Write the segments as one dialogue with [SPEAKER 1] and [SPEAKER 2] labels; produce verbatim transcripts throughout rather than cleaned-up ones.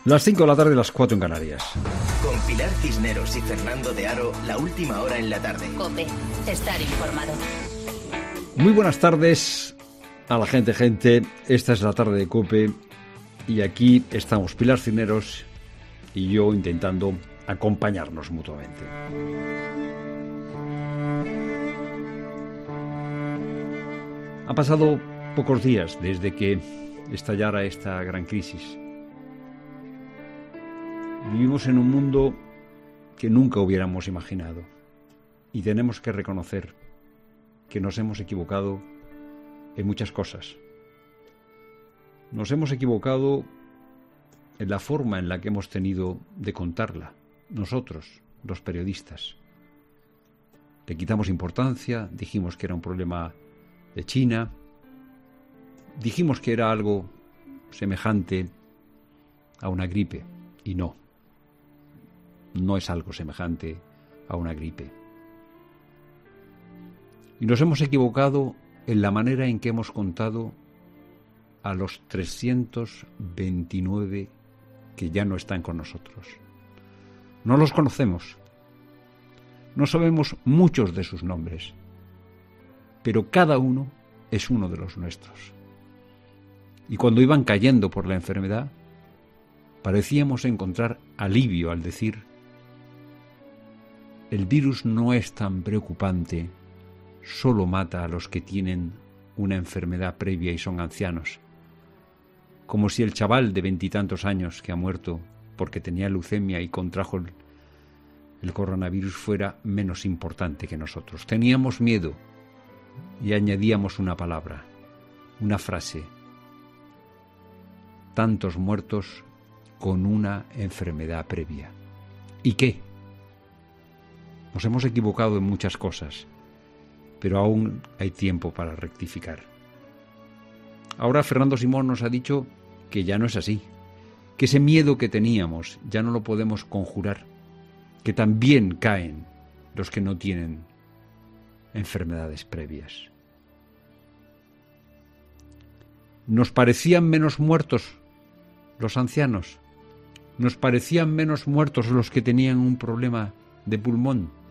[SPEAKER 1] Las cinco de la tarde, las cuatro en Canarias.
[SPEAKER 2] Con Pilar Cisneros y Fernando de Aro, la última hora en la tarde.
[SPEAKER 3] COPE, estar informado.
[SPEAKER 1] Muy buenas tardes a la gente, gente. Esta es la tarde de COPE y aquí estamos Pilar Cisneros y yo intentando acompañarnos mutuamente. Han pasado pocos días desde que estallara esta gran crisis. Vivimos en un mundo que nunca hubiéramos imaginado y tenemos que reconocer que nos hemos equivocado en muchas cosas. Nos hemos equivocado en la forma en la que hemos tenido de contarla, nosotros, los periodistas. Le quitamos importancia, dijimos que era un problema de China, dijimos que era algo semejante a una gripe, y no. No es algo semejante a una gripe. Y nos hemos equivocado en la manera en que hemos contado a los trescientos veintinueve que ya no están con nosotros. No los conocemos. No sabemos muchos de sus nombres, pero cada uno es uno de los nuestros. Y cuando iban cayendo por la enfermedad, parecíamos encontrar alivio al decir: el virus no es tan preocupante, solo mata a los que tienen una enfermedad previa y son ancianos. Como si el chaval de veintitantos años que ha muerto porque tenía leucemia y contrajo el, el coronavirus fuera menos importante que nosotros. Teníamos miedo y añadíamos una palabra, una frase: tantos muertos con una enfermedad previa. ¿Y qué? Nos hemos equivocado en muchas cosas, pero aún hay tiempo para rectificar. Ahora Fernando Simón nos ha dicho que ya no es así, que ese miedo que teníamos ya no lo podemos conjurar, que también caen los que no tienen enfermedades previas. Nos parecían menos muertos los ancianos, nos parecían menos muertos los que tenían un problema de pulmón.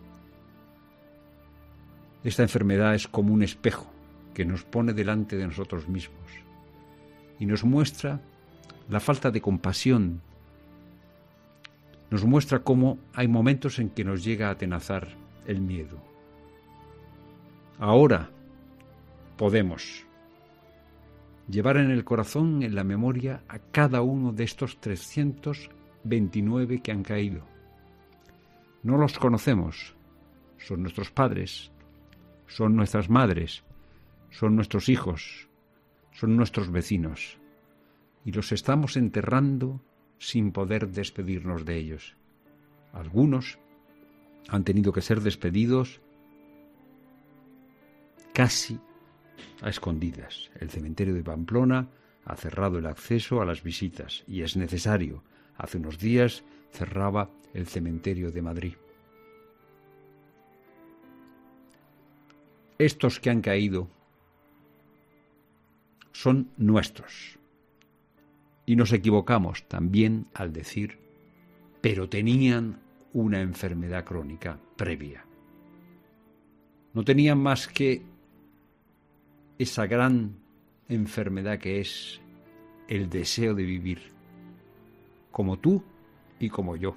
[SPEAKER 1] Esta enfermedad es como un espejo que nos pone delante de nosotros mismos y nos muestra la falta de compasión, nos muestra cómo hay momentos en que nos llega a atenazar el miedo. Ahora podemos llevar en el corazón, en la memoria, a cada uno de estos trescientos veintinueve que han caído. No los conocemos, son nuestros padres, son nuestras madres, son nuestros hijos, son nuestros vecinos, y los estamos enterrando sin poder despedirnos de ellos. Algunos han tenido que ser despedidos casi a escondidas. El cementerio de Pamplona ha cerrado el acceso a las visitas y es necesario. Hace unos días cerraba el cementerio de Madrid. Estos que han caído son nuestros. Y nos equivocamos también al decir, pero tenían una enfermedad crónica previa. No tenían más que esa gran enfermedad que es el deseo de vivir, como tú y como yo.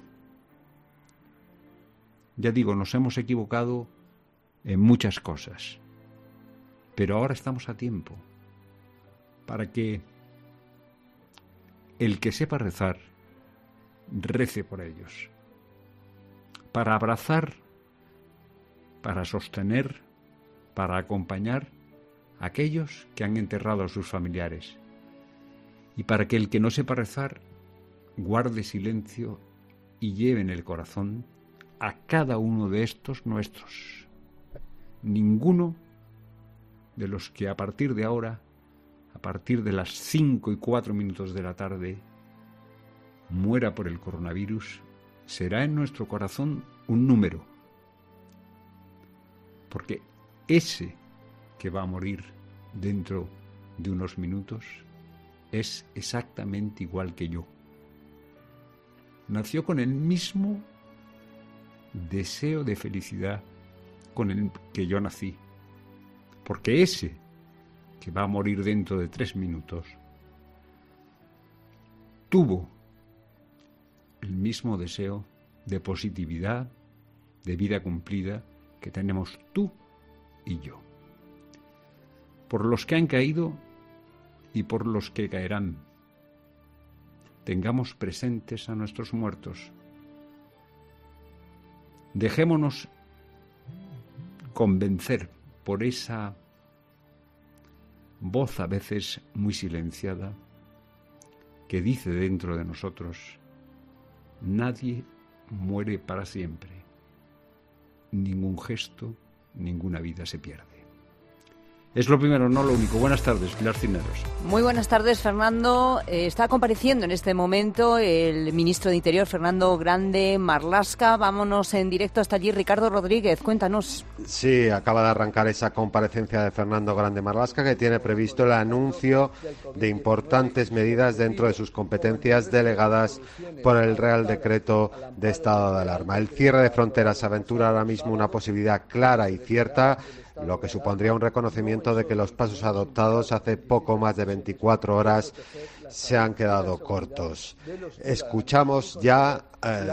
[SPEAKER 1] Ya digo, nos hemos equivocado en muchas cosas, pero ahora estamos a tiempo para que el que sepa rezar rece por ellos, para abrazar, para sostener, para acompañar a aquellos que han enterrado a sus familiares, y para que el que no sepa rezar guarde silencio y lleve en el corazón a cada uno de estos nuestros. Ninguno de los que a partir de ahora, a partir de las cinco y cuatro minutos de la tarde, muera por el coronavirus, será en nuestro corazón un número. Porque ese que va a morir dentro de unos minutos es exactamente igual que yo. nació con el mismo deseo de felicidad con el que yo nací. Porque ese, que va a morir dentro de tres minutos, tuvo el mismo deseo de positividad, de vida cumplida, que tenemos tú y yo. Por los que han caído y por los que caerán, tengamos presentes a nuestros muertos. Dejémonos convencer por esa voz a veces muy silenciada que dice dentro de nosotros: nadie muere para siempre, ningún gesto, ninguna vida se pierde. Es lo primero, no lo único. Buenas tardes, Pilar Cisneros.
[SPEAKER 4] Muy buenas tardes, Fernando. Eh, está compareciendo en este momento el ministro de Interior, Fernando Grande Marlaska. Vámonos en directo hasta allí. Ricardo Rodríguez, cuéntanos.
[SPEAKER 5] Sí, acaba de arrancar esa comparecencia de Fernando Grande Marlaska, que tiene previsto el anuncio de importantes medidas dentro de sus competencias delegadas por el Real Decreto de Estado de Alarma. El cierre de fronteras aventura ahora mismo una posibilidad clara y cierta, lo que supondría un reconocimiento de que los pasos adoptados hace poco más de veinticuatro horas se han quedado cortos. Escuchamos ya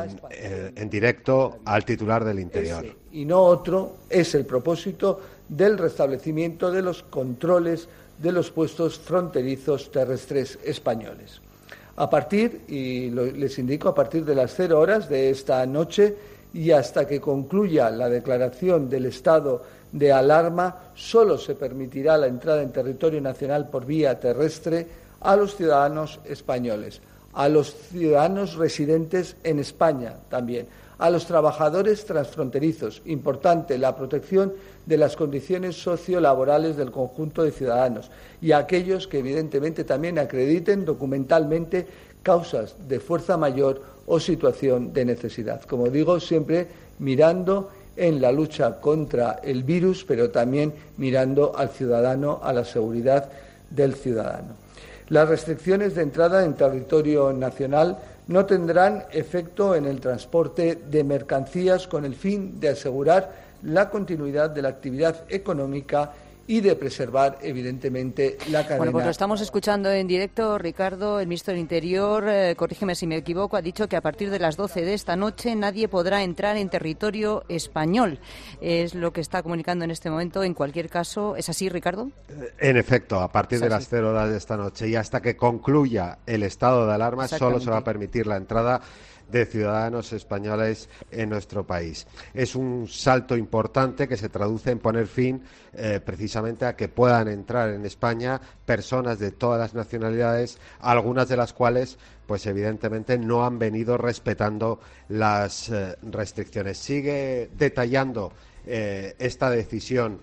[SPEAKER 5] eh, en directo al titular del Interior.
[SPEAKER 6] Ese, y no otro, es el propósito del restablecimiento de los controles de los puestos fronterizos terrestres españoles. A partir, y lo, les indico, a partir de las cero horas de esta noche y hasta que concluya la declaración del estado de alarma, solo se permitirá la entrada en territorio nacional por vía terrestre a los ciudadanos españoles, a los ciudadanos residentes en España también, a los trabajadores transfronterizos. Importante, la protección de las condiciones sociolaborales del conjunto de ciudadanos y a aquellos que evidentemente también acrediten documentalmente causas de fuerza mayor o situación de necesidad. Como digo, siempre mirando en la lucha contra el virus, pero también mirando al ciudadano, a la seguridad del ciudadano. Las restricciones de entrada en territorio nacional no tendrán efecto en el transporte de mercancías con el fin de asegurar la continuidad de la actividad económica y de preservar, evidentemente, la cadena.
[SPEAKER 4] Bueno, pues lo estamos escuchando en directo, Ricardo. El ministro del Interior, eh, corrígeme si me equivoco, ha dicho que a partir de las doce de esta noche nadie podrá entrar en territorio español. Es lo que está comunicando en este momento. En cualquier caso, ¿es así, Ricardo?
[SPEAKER 5] En efecto, a partir de las cero horas de esta noche y hasta que concluya el estado de alarma, solo se va a permitir la entrada de ciudadanos españoles en nuestro país. Es un salto importante que se traduce en poner fin eh, precisamente a que puedan entrar en España personas de todas las nacionalidades, algunas de las cuales pues evidentemente no han venido respetando las eh, restricciones. Sigue detallando eh, esta decisión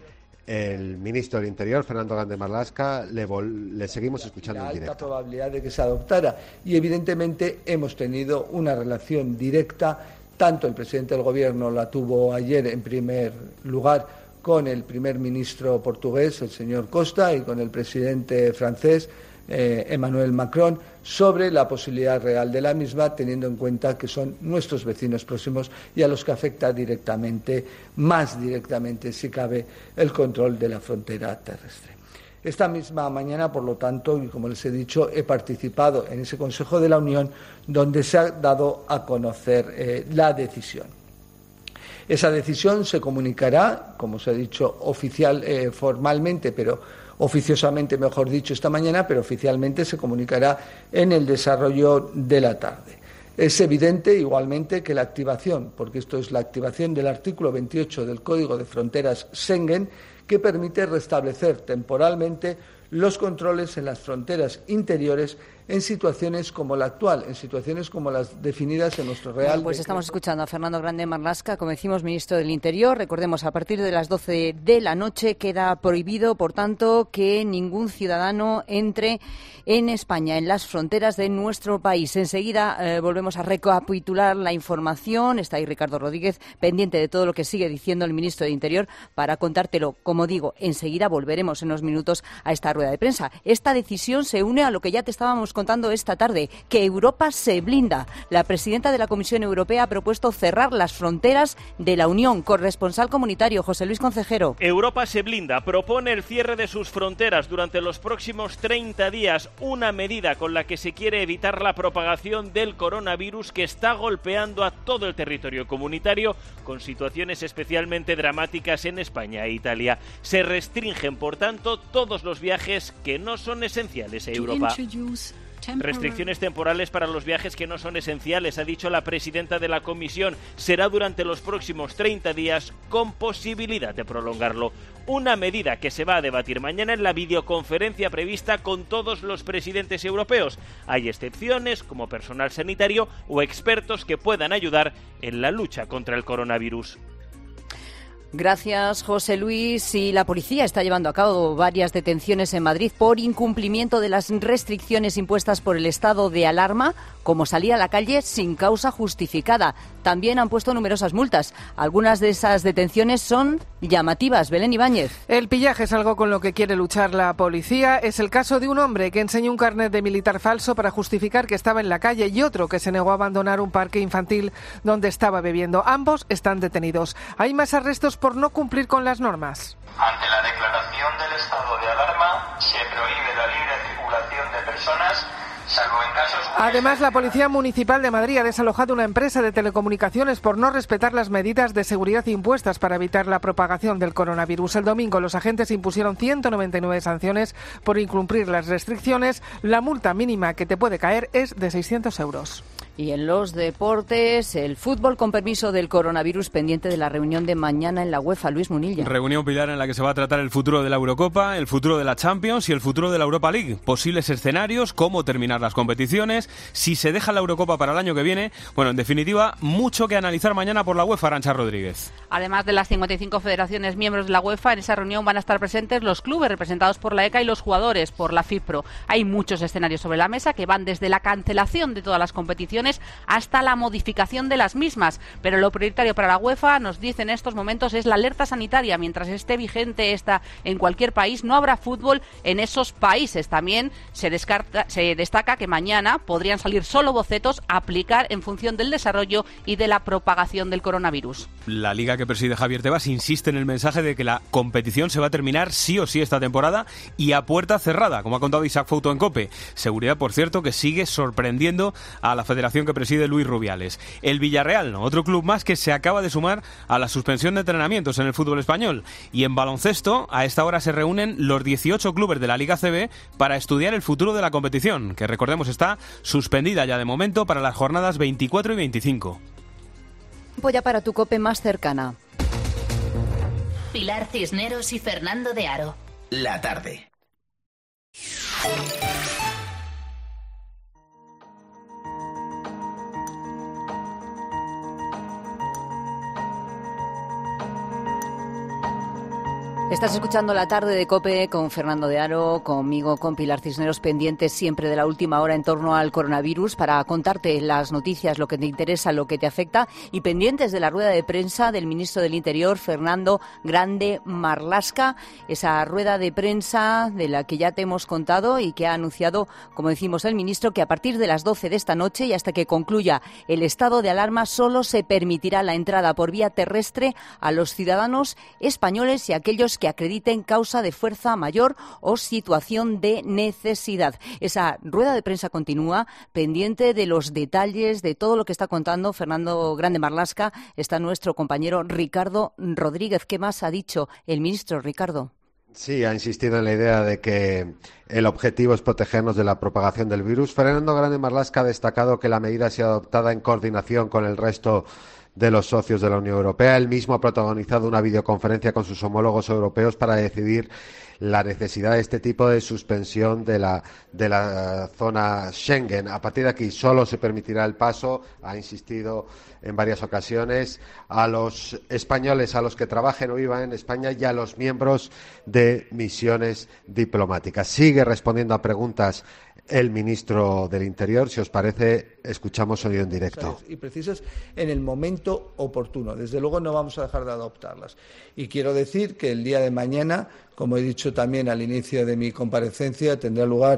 [SPEAKER 5] el ministro del Interior, Fernando Grande Marlaska. Le, le seguimos escuchando en directo.
[SPEAKER 6] La alta probabilidad de que se adoptara y evidentemente hemos tenido una relación directa, tanto el presidente del Gobierno la tuvo ayer en primer lugar con el primer ministro portugués, el señor Costa, y con el presidente francés, eh, Emmanuel Macron, sobre la posibilidad real de la misma, teniendo en cuenta que son nuestros vecinos próximos y a los que afecta directamente, más directamente, si cabe, el control de la frontera terrestre. Esta misma mañana, por lo tanto, y como les he dicho, he participado en ese Consejo de la Unión donde se ha dado a conocer eh, la decisión. Esa decisión se comunicará, como se ha dicho, oficial, eh, formalmente, pero oficiosamente, mejor dicho, esta mañana, pero oficialmente se comunicará en el desarrollo de la tarde. Es evidente, igualmente, que la activación, porque esto es la activación del artículo veintiocho del Código de Fronteras Schengen, que permite restablecer temporalmente los controles en las fronteras interiores en situaciones como la actual, en situaciones como las definidas en nuestro Real
[SPEAKER 4] Bueno, pues decreto. Estamos escuchando a Fernando Grande Marlaska, como decimos, ministro del Interior. Recordemos, a partir de las doce de la noche queda prohibido, por tanto, que ningún ciudadano entre en España, en las fronteras de nuestro país. Enseguida eh, volvemos a recapitular la información. Está ahí Ricardo Rodríguez, pendiente de todo lo que sigue diciendo el ministro del Interior, para contártelo. Como digo, enseguida volveremos en unos minutos a esta rueda de prensa. Esta decisión se une a lo que ya te estábamos contando esta tarde, que Europa se blinda. La presidenta de la Comisión Europea ha propuesto cerrar las fronteras de la Unión. Corresponsal comunitario, José Luis Concejero.
[SPEAKER 7] Europa se blinda, propone el cierre de sus fronteras durante los próximos treinta días, una medida con la que se quiere evitar la propagación del coronavirus que está golpeando a todo el territorio comunitario, con situaciones especialmente dramáticas en España e Italia. Se restringen, por tanto, todos los viajes que no son esenciales a Europa. Restricciones temporales para los viajes que no son esenciales, ha dicho la presidenta de la Comisión. Será durante los próximos treinta días, con posibilidad de prolongarlo. Una medida que se va a debatir mañana en la videoconferencia prevista con todos los presidentes europeos. Hay excepciones, como personal sanitario o expertos que puedan ayudar en la lucha contra el coronavirus.
[SPEAKER 4] Gracias, José Luis. Y la policía está llevando a cabo varias detenciones en Madrid por incumplimiento de las restricciones impuestas por el estado de alarma, como salir a la calle sin causa justificada. También han puesto numerosas multas. Algunas de esas detenciones son llamativas. Belén Ibáñez.
[SPEAKER 8] El pillaje es algo con lo que quiere luchar la policía. Es el caso de un hombre que enseñó un carnet de militar falso para justificar que estaba en la calle y otro que se negó a abandonar un parque infantil donde estaba bebiendo. Ambos están detenidos. Hay más arrestos por no cumplir con las normas.
[SPEAKER 9] Ante la declaración del estado de alarma, se prohíbe la libre circulación de personas, salvo en casos...
[SPEAKER 8] Además, la Policía Municipal de Madrid ha desalojado una empresa de telecomunicaciones por no respetar las medidas de seguridad impuestas para evitar la propagación del coronavirus. El domingo, los agentes impusieron ciento noventa y nueve sanciones por incumplir las restricciones. La multa mínima que te puede caer es de seiscientos euros.
[SPEAKER 4] Y en los deportes, el fútbol con permiso del coronavirus, pendiente de la reunión de mañana en la UEFA. Luis Munilla.
[SPEAKER 10] Reunión pilar en la que se va a tratar el futuro de la Eurocopa, el futuro de la Champions y el futuro de la Europa League. Posibles escenarios, cómo terminar las competiciones, si se deja la Eurocopa para el año que viene. Bueno, en definitiva, mucho que analizar mañana por la UEFA. Arantxa Rodríguez.
[SPEAKER 11] Además de las cincuenta y cinco federaciones miembros de la UEFA, en esa reunión van a estar presentes los clubes representados por la ECA y los jugadores por la FIPRO. Hay muchos escenarios sobre la mesa que van desde la cancelación de todas las competiciones hasta la modificación de las mismas, pero lo prioritario para la UEFA, nos dice en estos momentos, es la alerta sanitaria. Mientras esté vigente esta en cualquier país, no habrá fútbol en esos países. También se, descarta, se destaca que mañana podrían salir solo bocetos a aplicar en función del desarrollo y de la propagación del coronavirus.
[SPEAKER 10] La liga que preside Javier Tebas insiste en el mensaje de que la competición se va a terminar sí o sí esta temporada y a puerta cerrada, como ha contado Isaac Fouto en COPE. Seguridad, por cierto, que sigue sorprendiendo a la federación que preside Luis Rubiales. El Villarreal, ¿no? Otro club más que se acaba de sumar a la suspensión de entrenamientos en el fútbol español. Y en baloncesto, a esta hora se reúnen los dieciocho clubes de la Liga C B para estudiar el futuro de la competición, que recordemos está suspendida ya de momento para las jornadas veinticuatro y veinticinco.
[SPEAKER 4] Voy ya para tu COPE más cercana.
[SPEAKER 3] Pilar Cisneros y Fernando de Aro.
[SPEAKER 2] La tarde.
[SPEAKER 4] Estás escuchando La Tarde de COPE con Fernando de Aro, conmigo, con Pilar Cisneros, pendientes siempre de la última hora en torno al coronavirus para contarte las noticias, lo que te interesa, lo que te afecta, y pendientes de la rueda de prensa del ministro del Interior, Fernando Grande Marlaska, esa rueda de prensa de la que ya te hemos contado y que ha anunciado, como decimos, el ministro, que a partir de las doce de esta noche y hasta que concluya el estado de alarma solo se permitirá la entrada por vía terrestre a los ciudadanos españoles y aquellos que acrediten causa de fuerza mayor o situación de necesidad. Esa rueda de prensa continúa, pendiente de los detalles de todo lo que está contando Fernando Grande Marlaska. Está nuestro compañero Ricardo Rodríguez. ¿Qué más ha dicho el ministro, Ricardo?
[SPEAKER 5] Sí, ha insistido en la idea de que el objetivo es protegernos de la propagación del virus. Fernando Grande Marlaska ha destacado que la medida ha sido adoptada en coordinación con el resto de los socios de la Unión Europea. Él mismo ha protagonizado una videoconferencia con sus homólogos europeos para decidir la necesidad de este tipo de suspensión de la, de la zona Schengen. A partir de aquí solo se permitirá el paso, ha insistido en varias ocasiones, a los españoles, a los que trabajen o vivan en España y a los miembros de misiones diplomáticas. Sigue respondiendo a preguntas el ministro del Interior. Si os parece, escuchamos sonido en directo.
[SPEAKER 6] Y precisas en el momento oportuno. Desde luego no vamos a dejar de adoptarlas. Y quiero decir que el día de mañana, como he dicho también al inicio de mi comparecencia, tendrá lugar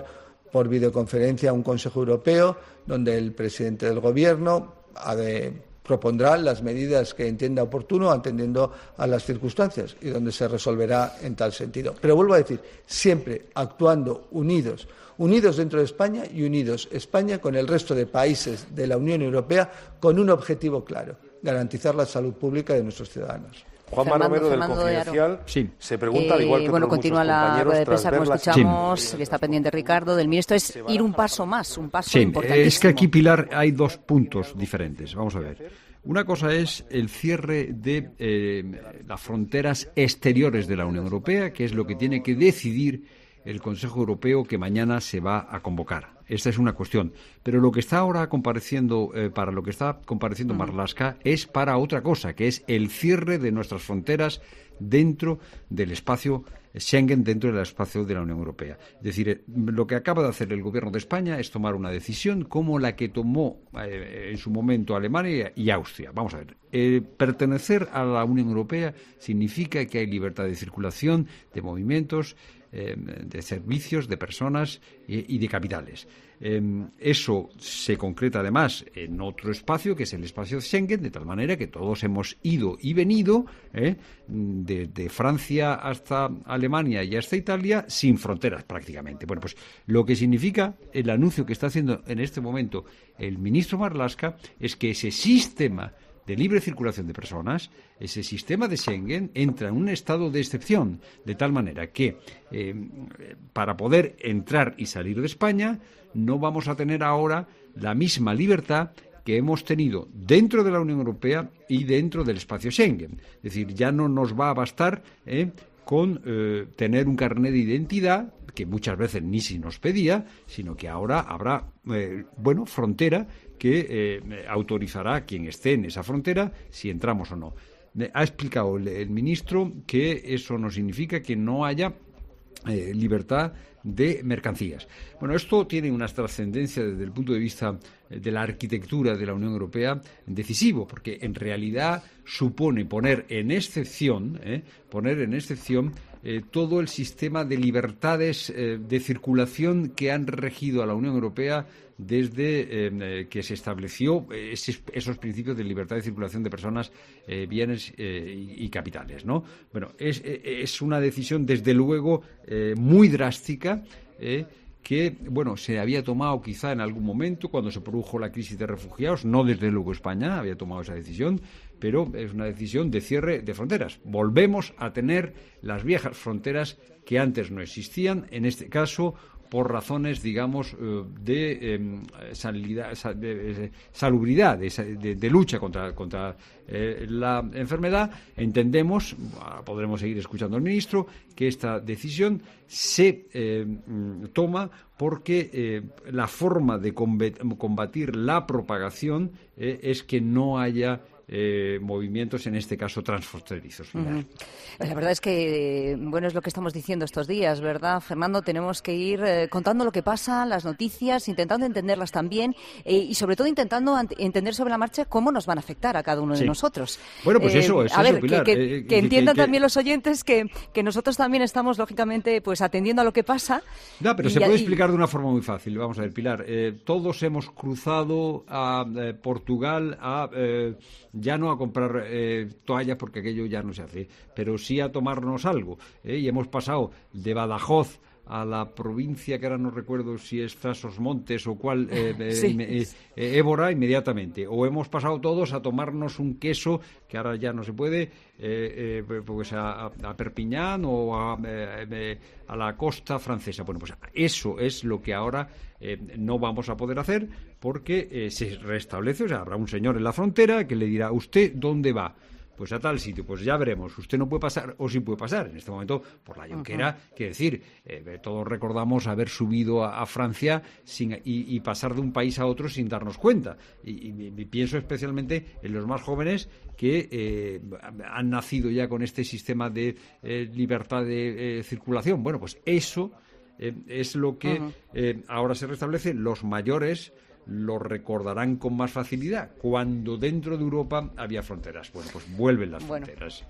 [SPEAKER 6] por videoconferencia un Consejo Europeo donde el presidente del Gobierno ha de, propondrá las medidas que entienda oportuno atendiendo a las circunstancias y donde se resolverá en tal sentido. Pero vuelvo a decir, siempre actuando unidos, unidos dentro de España y unidos España con el resto de países de la Unión Europea con un objetivo claro, garantizar la salud pública de nuestros ciudadanos.
[SPEAKER 12] Juanma Romero, del Confidencial,
[SPEAKER 1] sí.
[SPEAKER 12] se pregunta, al igual que
[SPEAKER 4] eh, bueno,
[SPEAKER 12] otros
[SPEAKER 4] continúa
[SPEAKER 12] muchos
[SPEAKER 4] la
[SPEAKER 12] compañeros,
[SPEAKER 4] rueda de prensa, como
[SPEAKER 12] tras
[SPEAKER 4] escuchamos,
[SPEAKER 1] Sí.
[SPEAKER 4] que está pendiente Ricardo, del ministro, es ir un paso más, un paso
[SPEAKER 1] Sí,
[SPEAKER 4] importantísimo.
[SPEAKER 1] es que aquí, Pilar, hay dos puntos diferentes. Vamos a ver. Una cosa es el cierre de eh, las fronteras exteriores de la Unión Europea, que es lo que tiene que decidir el Consejo Europeo que mañana se va a convocar. Esta es una cuestión. Pero lo que está ahora compareciendo, eh, para lo que está compareciendo Marlaska, es para otra cosa, que es el cierre de nuestras fronteras dentro del espacio Schengen, dentro del espacio de la Unión Europea. Es decir, eh, lo que acaba de hacer el Gobierno de España es tomar una decisión como la que tomó eh, en su momento Alemania y Austria. Vamos a ver, eh, pertenecer a la Unión Europea significa que hay libertad de circulación, de movimientos, eh, de servicios, de personas y, y de capitales. Eh, eso se concreta además en otro espacio, que es el espacio de Schengen, de tal manera que todos hemos ido y venido eh, de, de Francia hasta Alemania y hasta Italia sin fronteras prácticamente. Bueno, pues lo que significa el anuncio que está haciendo en este momento el ministro Marlaska es que ese sistema de libre circulación de personas, ese sistema de Schengen entra en un estado de excepción, de tal manera que eh, para poder entrar y salir de España no vamos a tener ahora la misma libertad que hemos tenido dentro de la Unión Europea y dentro del espacio Schengen. Es decir, ya no nos va a bastar eh, con eh, tener un carnet de identidad, que muchas veces ni se nos pedía, sino que ahora habrá, eh, bueno, frontera que eh, autorizará a quien esté en esa frontera si entramos o no. Ha explicado el, el ministro que eso no significa que no haya eh, libertad de mercancías. Bueno, esto tiene una trascendencia desde el punto de vista de la arquitectura de la Unión Europea decisivo, porque en realidad supone poner en excepción, eh, poner en excepción eh, todo el sistema de libertades eh, de circulación que han regido a la Unión Europea desde eh, que se estableció esos, esos principios de libertad de circulación de personas, eh, bienes eh, y, y capitales, ¿no? Bueno, es, es una decisión desde luego eh, muy drástica, eh, que, bueno, se había tomado quizá en algún momento cuando se produjo la crisis de refugiados, no desde luego España había tomado esa decisión, pero es una decisión de cierre de fronteras. Volvemos a tener las viejas fronteras que antes no existían, en este caso por razones, digamos, de, eh, salida, de salubridad, de, de, de lucha contra, contra eh, la enfermedad. Entendemos, podremos seguir escuchando al ministro, que esta decisión se eh, toma porque eh, la forma de combatir la propagación eh, es que no haya Eh, movimientos, en este caso transfronterizos.
[SPEAKER 4] Uh-huh. La verdad es que, bueno, es lo que estamos diciendo estos días, ¿verdad, Fernando? Tenemos que ir eh, contando lo que pasa, las noticias, intentando entenderlas también eh, y sobre todo intentando ant- entender sobre la marcha cómo nos van a afectar a cada uno
[SPEAKER 1] sí.
[SPEAKER 4] de nosotros.
[SPEAKER 1] Bueno, pues
[SPEAKER 4] eh,
[SPEAKER 1] eso, es
[SPEAKER 4] a
[SPEAKER 1] eso,
[SPEAKER 4] ver,
[SPEAKER 1] Pilar.
[SPEAKER 4] Que, que,
[SPEAKER 1] eh,
[SPEAKER 4] que entiendan
[SPEAKER 1] que,
[SPEAKER 4] también los oyentes que, que nosotros también estamos, lógicamente, pues atendiendo a lo que pasa.
[SPEAKER 1] No, pero
[SPEAKER 4] y,
[SPEAKER 1] se puede
[SPEAKER 4] y...
[SPEAKER 1] explicar de una forma muy fácil. Vamos a ver, Pilar, eh, todos hemos cruzado a eh, Portugal a eh, ya no a comprar eh, toallas porque aquello ya no se hace, pero sí a tomarnos algo, ¿eh? Y hemos pasado de Badajoz a la provincia que ahora no recuerdo si es Trasosmontes o cuál, eh, sí. eh, eh, Évora, inmediatamente. O hemos pasado todos a tomarnos un queso, que ahora ya no se puede, eh, eh, pues a, a Perpiñán o a, eh, a la costa francesa. Bueno, pues eso es lo que ahora eh, no vamos a poder hacer porque eh, se restablece, o sea, habrá un señor en la frontera que le dirá, ¿usted dónde va? Pues a tal sitio, pues ya veremos. Usted no puede pasar o sí puede pasar. En este momento, por la Jonquera, uh-huh. quiere decir, eh, todos recordamos haber subido a, a Francia sin, y, y pasar de un país a otro sin darnos cuenta. Y, y, y pienso especialmente en los más jóvenes que eh, han nacido ya con este sistema de eh, libertad de eh, circulación. Bueno, pues eso eh, es lo que uh-huh. eh, ahora se restablece. Los mayores lo recordarán con más facilidad cuando dentro de Europa había fronteras. Bueno, pues vuelven las
[SPEAKER 4] bueno.
[SPEAKER 1] fronteras.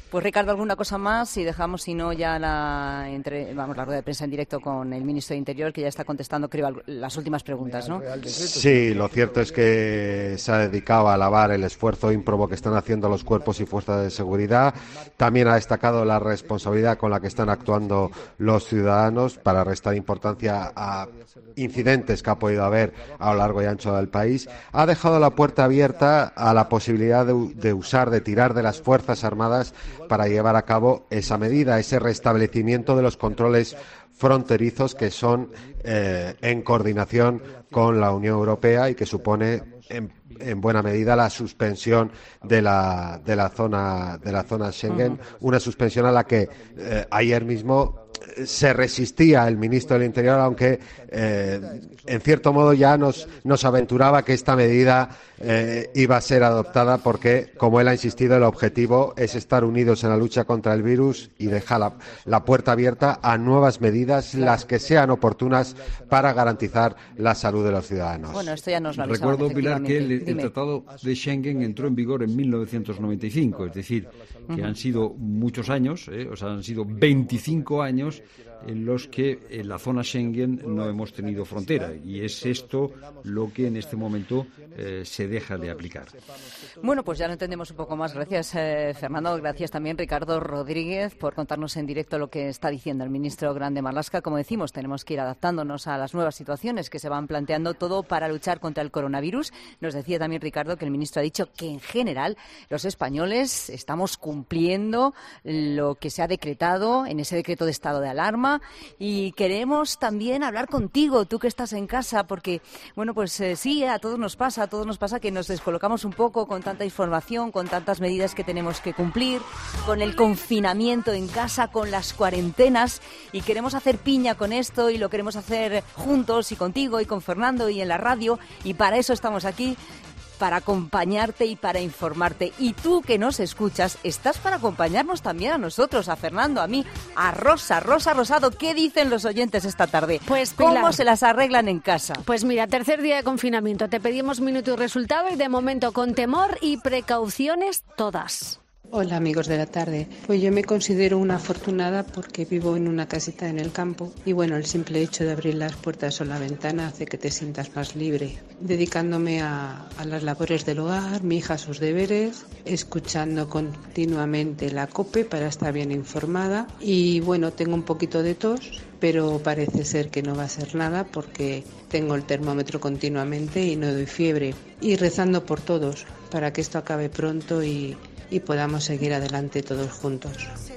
[SPEAKER 4] Pues Ricardo, ¿alguna cosa más? Y dejamos, si no, ya la, entre, vamos, la rueda de prensa en directo con el ministro de Interior, que ya está contestando, creo, las últimas preguntas, ¿no?
[SPEAKER 5] Sí, lo cierto es que se ha dedicado a alabar el esfuerzo ímprobo que están haciendo los cuerpos y fuerzas de seguridad. También ha destacado la responsabilidad con la que están actuando los ciudadanos para restar importancia a incidentes que ha podido haber a lo largo y ancho del país. Ha dejado la puerta abierta a la posibilidad de, de usar, de tirar de las Fuerzas Armadas para llevar a cabo esa medida, ese restablecimiento de los controles fronterizos que son eh, en coordinación con la Unión Europea y que supone en, en buena medida la suspensión de la de la zona de la zona Schengen, uh-huh. Una suspensión a la que eh, ayer mismo se resistía el ministro del Interior, aunque eh, en cierto modo ya nos, nos aventuraba que esta medida eh, iba a ser adoptada porque, como él ha insistido, el objetivo es estar unidos en la lucha contra el virus y dejar la, la puerta abierta a nuevas medidas, las que sean oportunas para garantizar la salud de los ciudadanos.
[SPEAKER 4] Bueno, esto ya nos lo avisaban.
[SPEAKER 1] Recuerdo, Pilar, que el, el Tratado de Schengen entró en vigor en mil novecientos noventa y cinco, es decir, que uh-huh. han sido muchos años, eh, o sea, han sido veinticinco años en los que en la zona Schengen no hemos tenido frontera, y es esto lo que en este momento eh, se deja de aplicar.
[SPEAKER 4] Bueno, pues ya lo entendemos un poco más. Gracias, eh, Fernando. Gracias también, Ricardo Rodríguez, por contarnos en directo lo que está diciendo el ministro Grande Marlaska. Como decimos, tenemos que ir adaptándonos a las nuevas situaciones que se van planteando, todo para luchar contra el coronavirus. Nos decía también Ricardo que el ministro ha dicho que en general los españoles estamos cumpliendo lo que se ha decretado en ese decreto de estado de alarma, y queremos también hablar contigo, tú que estás en casa, porque, bueno, pues eh, sí, a todos nos pasa, a todos nos pasa que nos descolocamos un poco con tanta información, con tantas medidas que tenemos que cumplir, con el confinamiento en casa, con las cuarentenas, y queremos hacer piña con esto, y lo queremos hacer juntos, y contigo, y con Fernando, y en la radio, y para eso estamos aquí, para acompañarte y para informarte. Y tú que nos escuchas, estás para acompañarnos también a nosotros, a Fernando, a mí, a Rosa, Rosa Rosado. ¿Qué dicen los oyentes esta tarde?
[SPEAKER 13] Pues,
[SPEAKER 4] ¿cómo
[SPEAKER 13] Pilar,
[SPEAKER 4] se las arreglan en casa?
[SPEAKER 13] Pues mira, tercer día de confinamiento. Te pedimos minuto y resultado, y de momento con temor y precauciones todas.
[SPEAKER 14] Hola amigos de la tarde, pues yo me considero una afortunada porque vivo en una casita en el campo y bueno, el simple hecho de abrir las puertas o la ventana hace que te sientas más libre, dedicándome a, a las labores del hogar, mi hija a sus deberes, escuchando continuamente la COPE para estar bien informada y bueno, tengo un poquito de tos, pero parece ser que no va a ser nada porque tengo el termómetro continuamente y no doy fiebre, y rezando por todos para que esto acabe pronto y y podamos seguir adelante todos juntos.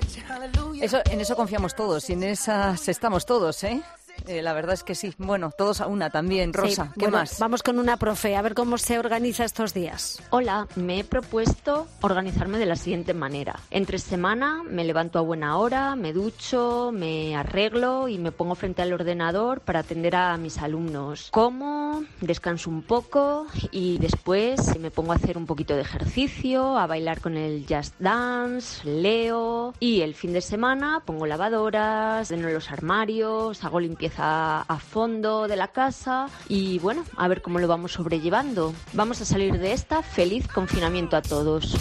[SPEAKER 4] Eso, en eso confiamos todos y en esas estamos todos, ¿eh? Eh, la verdad es que sí. Bueno, todos a una también. Rosa,
[SPEAKER 13] sí,
[SPEAKER 4] ¿qué
[SPEAKER 13] bueno,
[SPEAKER 4] más?
[SPEAKER 13] Vamos con una profe, a ver cómo se organiza estos días.
[SPEAKER 15] Hola, me he propuesto organizarme de la siguiente manera. Entre semana me levanto a buena hora, me ducho, me arreglo y me pongo frente al ordenador para atender a mis alumnos. Como, descanso un poco y después me pongo a hacer un poquito de ejercicio, a bailar con el Just Dance, leo, y el fin de semana pongo lavadoras, ordeno los armarios, hago limpieza a fondo de la casa y bueno, a ver cómo lo vamos sobrellevando. Vamos a salir de esta. Feliz confinamiento a todos.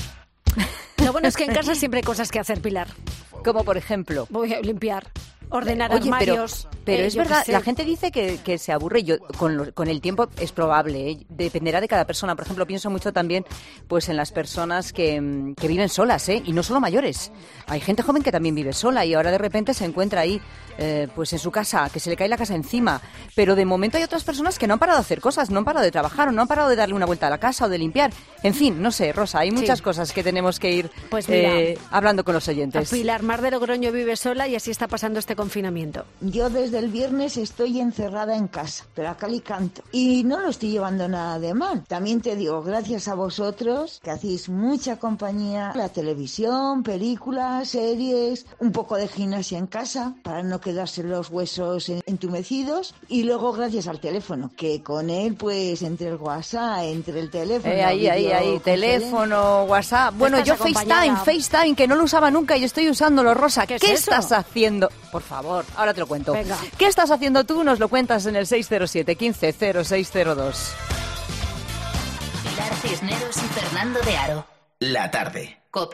[SPEAKER 13] Lo bueno es que en casa siempre hay cosas que hacer, Pilar.
[SPEAKER 4] Como por ejemplo,
[SPEAKER 13] voy a limpiar, ordenar
[SPEAKER 4] Oye,
[SPEAKER 13] armarios.
[SPEAKER 4] Pero, pero
[SPEAKER 13] eh,
[SPEAKER 4] es verdad,
[SPEAKER 13] sé.
[SPEAKER 4] La gente dice que, que se aburre. Yo con, lo, con el tiempo es probable, ¿eh? Dependerá de cada persona. Por ejemplo, pienso mucho también pues en las personas que, que viven solas, ¿eh? Y no solo mayores. Hay gente joven que también vive sola y ahora de repente se encuentra ahí eh, pues en su casa, que se le cae la casa encima. Pero de momento hay otras personas que no han parado de hacer cosas, no han parado de trabajar o no han parado de darle una vuelta a la casa o de limpiar. En fin, no sé, Rosa, hay muchas sí. cosas que tenemos que ir
[SPEAKER 13] pues mira,
[SPEAKER 4] eh, hablando con los oyentes.
[SPEAKER 13] Pilar Mar de Logroño vive sola y así está pasando este confinamiento.
[SPEAKER 16] Yo desde el viernes estoy encerrada en casa, pero a cal y canto. Y no lo estoy llevando nada de mal. También te digo, gracias a vosotros, que hacéis mucha compañía, la televisión, películas, series, un poco de gimnasia en casa, para no quedarse los huesos entumecidos. Y luego gracias al teléfono, que con él, pues, entre el WhatsApp, entre el teléfono...
[SPEAKER 4] Eh, ahí, ahí, ahí, teléfono, WhatsApp... Bueno, yo FaceTime, FaceTime, que no lo usaba nunca y estoy usándolo, Rosa. ¿Qué, ¿Qué es estás eso? haciendo? Por favor, ahora te lo cuento.
[SPEAKER 13] Venga.
[SPEAKER 4] ¿Qué estás haciendo tú? Nos lo cuentas en el seis cero siete, quince, cero seis cero dos.
[SPEAKER 3] Pilar Cisneros y Fernando de Aro.
[SPEAKER 2] La tarde.
[SPEAKER 3] COPE.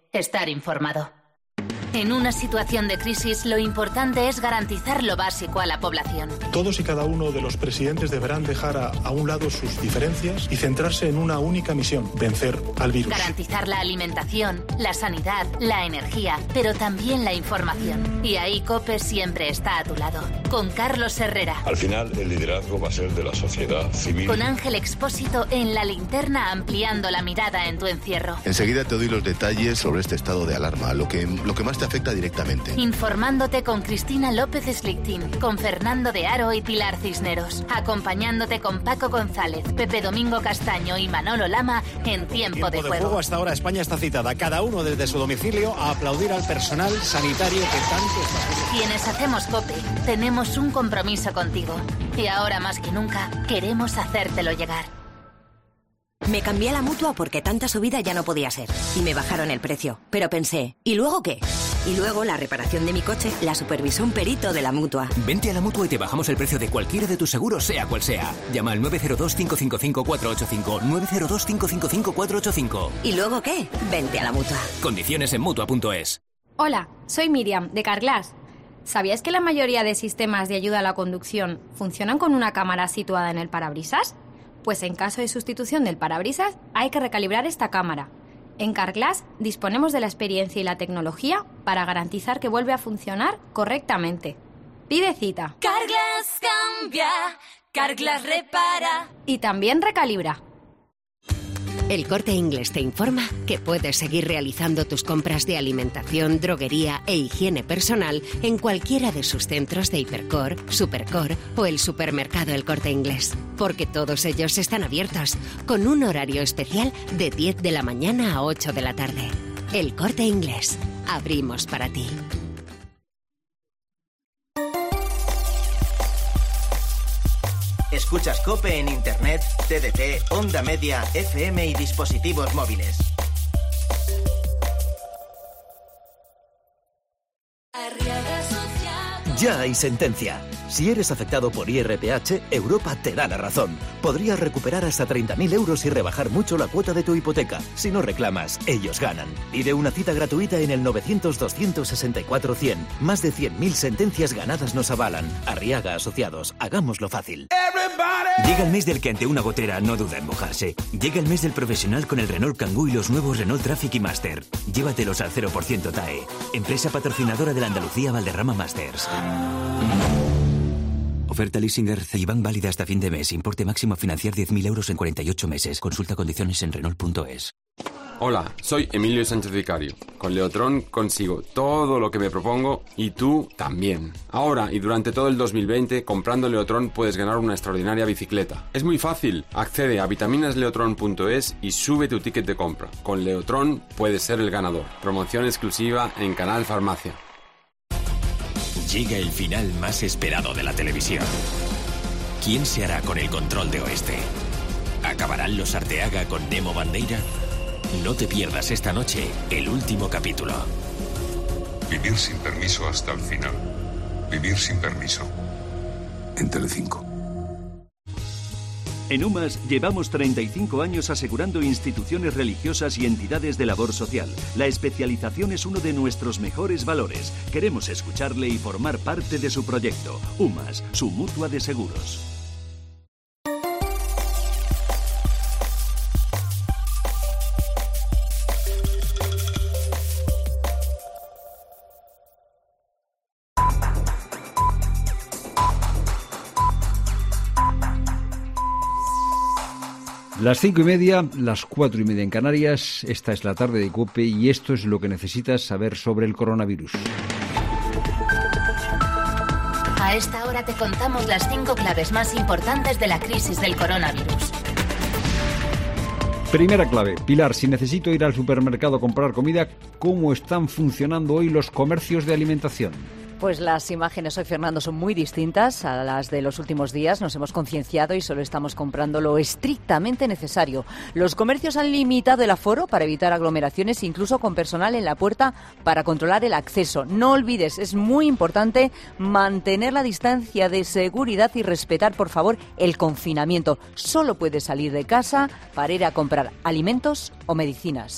[SPEAKER 3] estar informado. En una situación de crisis, lo importante es garantizar lo básico a la población.
[SPEAKER 17] Todos y cada uno de los presidentes deberán dejar a, a un lado sus diferencias y centrarse en una única misión: vencer al virus.
[SPEAKER 3] Garantizar la alimentación, la sanidad, la energía, pero también la información. Y ahí COPE siempre está a tu lado. Con Carlos Herrera.
[SPEAKER 18] Al final, el liderazgo va a ser de la sociedad civil.
[SPEAKER 3] Con Ángel Expósito en La Linterna, ampliando la mirada en tu encierro.
[SPEAKER 19] Enseguida te doy los detalles sobre este estado de alarma, lo que, lo que más te afecta directamente.
[SPEAKER 3] Informándote con Cristina López Slichting, con Fernando de Aro y Pilar Cisneros. Acompañándote con Paco González, Pepe Domingo Castaño y Manolo Lama en Tiempo,
[SPEAKER 20] Tiempo
[SPEAKER 3] de,
[SPEAKER 20] de
[SPEAKER 3] Juego.
[SPEAKER 20] Juego. Hasta ahora España está citada, cada uno desde su domicilio, a aplaudir al personal sanitario que tanto está...
[SPEAKER 3] Quienes hacemos COPE, tenemos un compromiso contigo. Y ahora más que nunca, queremos hacértelo llegar.
[SPEAKER 21] Me cambié a la Mutua porque tanta subida ya no podía ser. Y me bajaron el precio. Pero pensé, ¿y luego qué? Y luego la reparación de mi coche la supervisó un perito de la Mutua.
[SPEAKER 22] Vente a la Mutua y te bajamos el precio de cualquiera de tus seguros, sea cual sea. Llama al nueve cero dos, cinco cinco cinco, cuatro ocho cinco, nueve cero dos, cinco cinco cinco, cuatro ocho cinco.
[SPEAKER 21] ¿Y luego qué? Vente a la Mutua.
[SPEAKER 22] Condiciones en Mutua punto es.
[SPEAKER 23] Hola, soy Miriam, de Carglass. ¿Sabías que la mayoría de sistemas de ayuda a la conducción funcionan con una cámara situada en el parabrisas? Pues en caso de sustitución del parabrisas, hay que recalibrar esta cámara. En Carglass disponemos de la experiencia y la tecnología para garantizar que vuelve a funcionar correctamente. Pide cita.
[SPEAKER 24] Carglass cambia, Carglass repara.
[SPEAKER 23] Y también recalibra.
[SPEAKER 25] El Corte Inglés te informa que puedes seguir realizando tus compras de alimentación, droguería e higiene personal en cualquiera de sus centros de Hipercor, Supercor o el supermercado El Corte Inglés. Porque todos ellos están abiertos, con un horario especial de diez de la mañana a ocho de la tarde. El Corte Inglés. Abrimos para ti.
[SPEAKER 2] Escuchas COPE en Internet, T D T, Onda Media, F M y dispositivos móviles.
[SPEAKER 26] Ya hay sentencia. Si eres afectado por I R P H, Europa te da la razón. Podrías recuperar hasta treinta mil euros y rebajar mucho la cuota de tu hipoteca. Si no reclamas, ellos ganan. Pide una cita gratuita en el novecientos, doscientos sesenta y cuatro, cien. Más de cien mil sentencias ganadas nos avalan. Arriaga Asociados, hagámoslo fácil.
[SPEAKER 22] Llega el mes del que ante una gotera no duda en mojarse. Llega el mes del profesional con el Renault Kangoo y los nuevos Renault Traffic y Master. Llévatelos al cero por ciento T A E. Empresa patrocinadora de la Andalucía Valderrama Masters. Oferta Leasinger Ceibank válida hasta fin de mes. Importe máximo a financiar diez mil euros en cuarenta y ocho meses. Consulta condiciones en Renault punto es.
[SPEAKER 27] Hola, soy Emilio Sánchez Vicario. Con Leotron consigo todo lo que me propongo y tú también. Ahora y durante todo el dos mil veinte, comprando Leotron puedes ganar una extraordinaria bicicleta. Es muy fácil. Accede a vitaminas leotron punto es y sube tu ticket de compra. Con Leotron puedes ser el ganador. Promoción exclusiva en Canal Farmacia.
[SPEAKER 22] Llega el final más esperado de la televisión. ¿Quién se hará con el control de Oeste? ¿Acabarán los Arteaga con Nemo Bandeira? No te pierdas esta noche el último capítulo.
[SPEAKER 28] Vivir sin permiso hasta el final. Vivir sin permiso. En Telecinco.
[SPEAKER 29] En UMAS llevamos treinta y cinco años asegurando instituciones religiosas y entidades de labor social. La especialización es uno de nuestros mejores valores. Queremos escucharle y formar parte de su proyecto. UMAS, su mutua de seguros.
[SPEAKER 1] Las cinco y media, las cuatro y media en Canarias, esta es la tarde de COPE y esto es lo que necesitas saber sobre el coronavirus.
[SPEAKER 3] A esta hora te contamos las cinco claves más importantes de la crisis del coronavirus.
[SPEAKER 1] Primera clave, Pilar, si necesito ir al supermercado a comprar comida, ¿cómo están funcionando hoy los comercios de alimentación?
[SPEAKER 4] Pues las imágenes hoy, Fernando, son muy distintas a las de los últimos días. Nos hemos concienciado y solo estamos comprando lo estrictamente necesario. Los comercios han limitado el aforo para evitar aglomeraciones, incluso con personal en la puerta para controlar el acceso. No olvides, es muy importante mantener la distancia de seguridad y respetar, por favor, el confinamiento. Solo puedes salir de casa para ir a comprar alimentos o medicinas.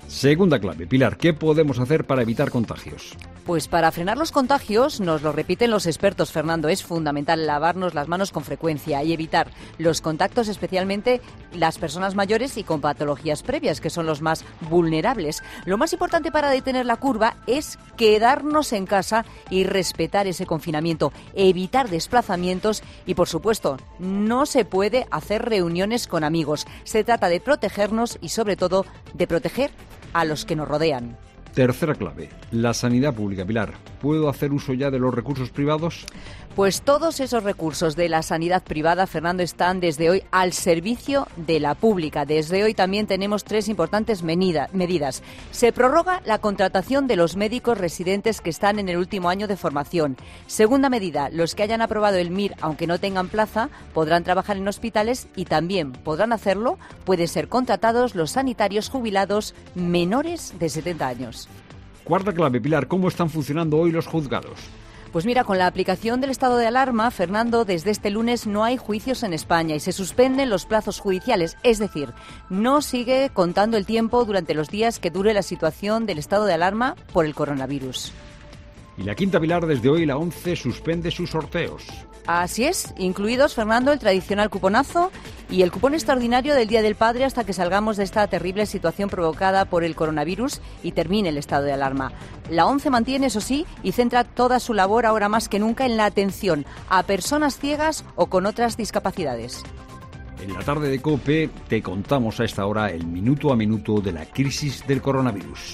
[SPEAKER 1] Segunda clave, Pilar, ¿qué podemos hacer para evitar contagios?
[SPEAKER 4] Pues para frenar los contagios, nos lo repiten los expertos, Fernando, es fundamental lavarnos las manos con frecuencia y evitar los contactos, especialmente las personas mayores y con patologías previas, que son los más vulnerables. Lo más importante para detener la curva es quedarnos en casa y respetar ese confinamiento, evitar desplazamientos y, por supuesto, no se puede hacer reuniones con amigos. Se trata de protegernos y, sobre todo, de proteger a los que nos rodean.
[SPEAKER 1] Tercera clave, la sanidad pública. Pilar, ¿puedo hacer uso ya de los recursos privados?
[SPEAKER 4] Pues todos esos recursos de la sanidad privada, Fernando, están desde hoy al servicio de la pública. Desde hoy también tenemos tres importantes medida, medidas. Se prorroga la contratación de los médicos residentes que están en el último año de formación. Segunda medida, los que hayan aprobado el M I R, aunque no tengan plaza, podrán trabajar en hospitales y también podrán hacerlo, pueden ser contratados los sanitarios jubilados menores de setenta años.
[SPEAKER 1] Cuarta clave, Pilar, ¿cómo están funcionando hoy los juzgados?
[SPEAKER 4] Pues mira, con la aplicación del estado de alarma, Fernando, desde este lunes no hay juicios en España y se suspenden los plazos judiciales. Es decir, no sigue contando el tiempo durante los días que dure la situación del estado de alarma por el coronavirus.
[SPEAKER 1] Y la quinta, Pilar, desde hoy la ONCE suspende sus sorteos.
[SPEAKER 4] Así es, incluidos, Fernando, el tradicional cuponazo y el cupón extraordinario del Día del Padre hasta que salgamos de esta terrible situación provocada por el coronavirus y termine el estado de alarma. La ONCE mantiene, eso sí, y centra toda su labor ahora más que nunca en la atención a personas ciegas o con otras discapacidades.
[SPEAKER 1] En la tarde de COPE te contamos a esta hora el minuto a minuto de la crisis del coronavirus.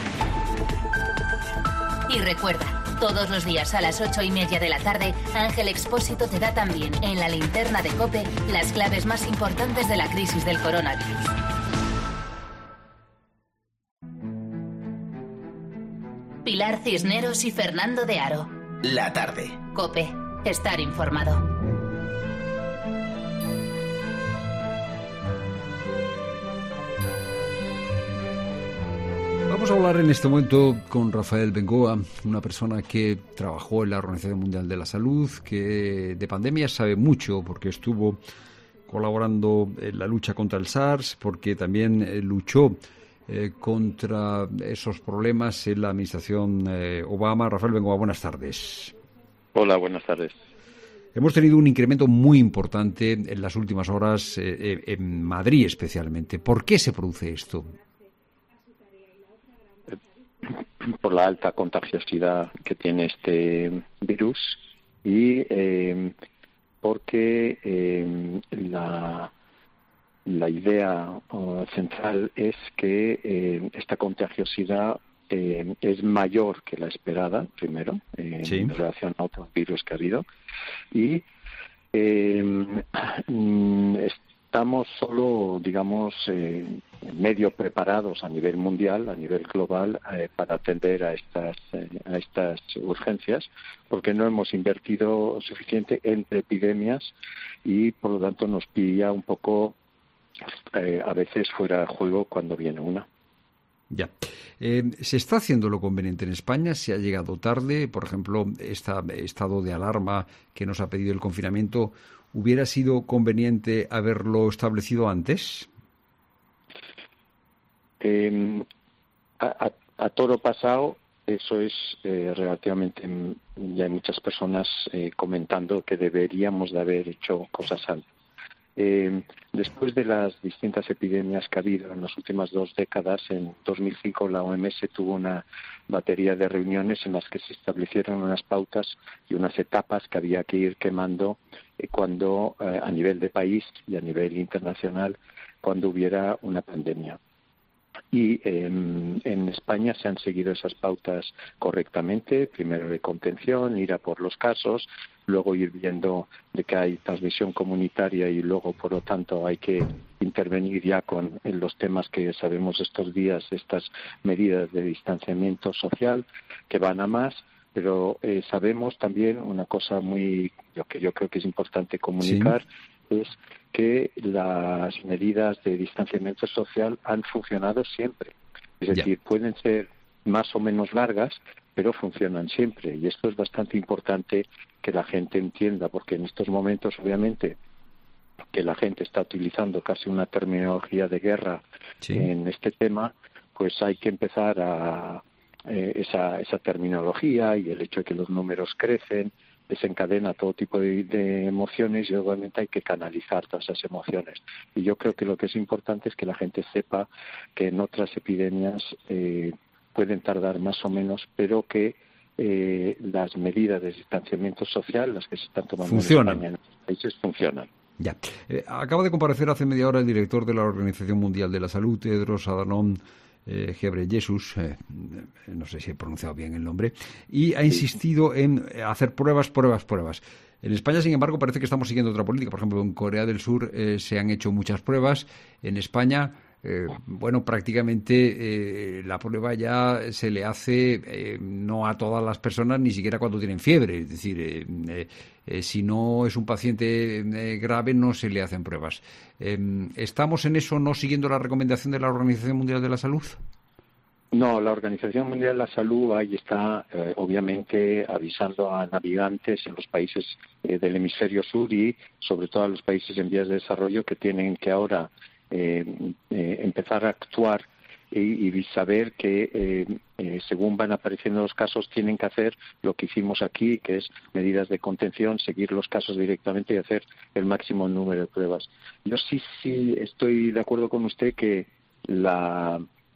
[SPEAKER 3] Y recuerda, todos los días a las ocho y media de la tarde, Ángel Expósito te da también en la linterna de COPE las claves más importantes de la crisis del coronavirus. Pilar Cisneros y Fernando de Aro.
[SPEAKER 2] La tarde.
[SPEAKER 3] COPE. Estar informado.
[SPEAKER 1] Vamos a hablar en este momento con Rafael Bengoa, una persona que trabajó en la Organización Mundial de la Salud, que de pandemia sabe mucho porque estuvo colaborando en la lucha contra el SARS, porque también eh, luchó eh, contra esos problemas en la administración eh, Obama. Rafael Bengoa, buenas tardes.
[SPEAKER 5] Hola, buenas tardes.
[SPEAKER 1] Hemos tenido un incremento muy importante en las últimas horas, eh, en Madrid especialmente. ¿Por qué se produce esto?
[SPEAKER 5] Por la alta contagiosidad que tiene este virus y eh, porque eh, la, la idea uh, central es que eh, esta contagiosidad eh, es mayor que la esperada, primero, eh, sí. en relación a otros virus que ha habido, y eh, estamos solo, digamos, eh, medio preparados a nivel mundial, a nivel global, eh, para atender a estas eh, a estas urgencias, porque no hemos invertido suficiente entre epidemias y, por lo tanto, nos pilla un poco eh, a veces fuera de juego cuando viene una.
[SPEAKER 1] Ya. Eh, ¿Se está haciendo lo conveniente en España? ¿Se ha llegado tarde? Por ejemplo, este estado de alarma que nos ha pedido el confinamiento, ¿hubiera sido conveniente haberlo establecido antes?
[SPEAKER 5] Eh, a, a, a toro pasado, eso es eh, relativamente, ya hay muchas personas eh, comentando que deberíamos de haber hecho cosas antes. Eh, después de las distintas epidemias que ha habido en las últimas dos décadas, en dos mil cinco la O M S tuvo una batería de reuniones en las que se establecieron unas pautas y unas etapas que había que ir quemando eh, cuando eh, a nivel de país y a nivel internacional cuando hubiera una pandemia. Y eh, en España se han seguido esas pautas correctamente, primero de contención, ir a por los casos, luego ir viendo de que hay transmisión comunitaria y luego, por lo tanto, hay que intervenir ya con en los temas que sabemos estos días, estas medidas de distanciamiento social que van a más, pero eh, sabemos también una cosa muy lo que yo creo que es importante comunicar, sí. es que las medidas de distanciamiento social han funcionado siempre. Es decir, yeah. pueden ser más o menos largas, pero funcionan siempre. Y esto es bastante importante que la gente entienda, porque en estos momentos, obviamente, que la gente está utilizando casi una terminología de guerra sí. en este tema, pues hay que empezar a eh, esa, esa terminología y el hecho de que los números crecen desencadena todo tipo de, de emociones y obviamente hay que canalizar todas esas emociones. Y yo creo que lo que es importante es que la gente sepa que en otras epidemias eh, pueden tardar más o menos, pero que eh, las medidas de distanciamiento social, las que se están tomando
[SPEAKER 1] funcionan.
[SPEAKER 5] en España, en los países, funcionan.
[SPEAKER 1] Ya. Eh, acaba de comparecer hace media hora el director de la Organización Mundial de la Salud, Tedros Adhanom eh, Ghebreyesus, eh, no sé si he pronunciado bien el nombre, y ha insistido en hacer pruebas, pruebas, pruebas. En España, sin embargo, parece que estamos siguiendo otra política. Por ejemplo, en Corea del Sur eh, se han hecho muchas pruebas. En España, eh, bueno, prácticamente eh, la prueba ya se le hace eh, no a todas las personas, ni siquiera cuando tienen fiebre. Es decir, eh, eh, eh, si no es un paciente eh, grave, no se le hacen pruebas. Eh, ¿Estamos en eso, no siguiendo la recomendación de la Organización Mundial de la Salud?
[SPEAKER 5] No, la Organización Mundial de la Salud ahí está, eh, obviamente, avisando a navegantes en los países eh, del hemisferio sur y, sobre todo, a los países en vías de desarrollo que tienen que ahora eh, eh, empezar a actuar y, y saber que, eh, eh, según van apareciendo los casos, tienen que hacer lo que hicimos aquí, que es medidas de contención, seguir los casos directamente y hacer el máximo número de pruebas. Yo sí, sí estoy de acuerdo con usted que la...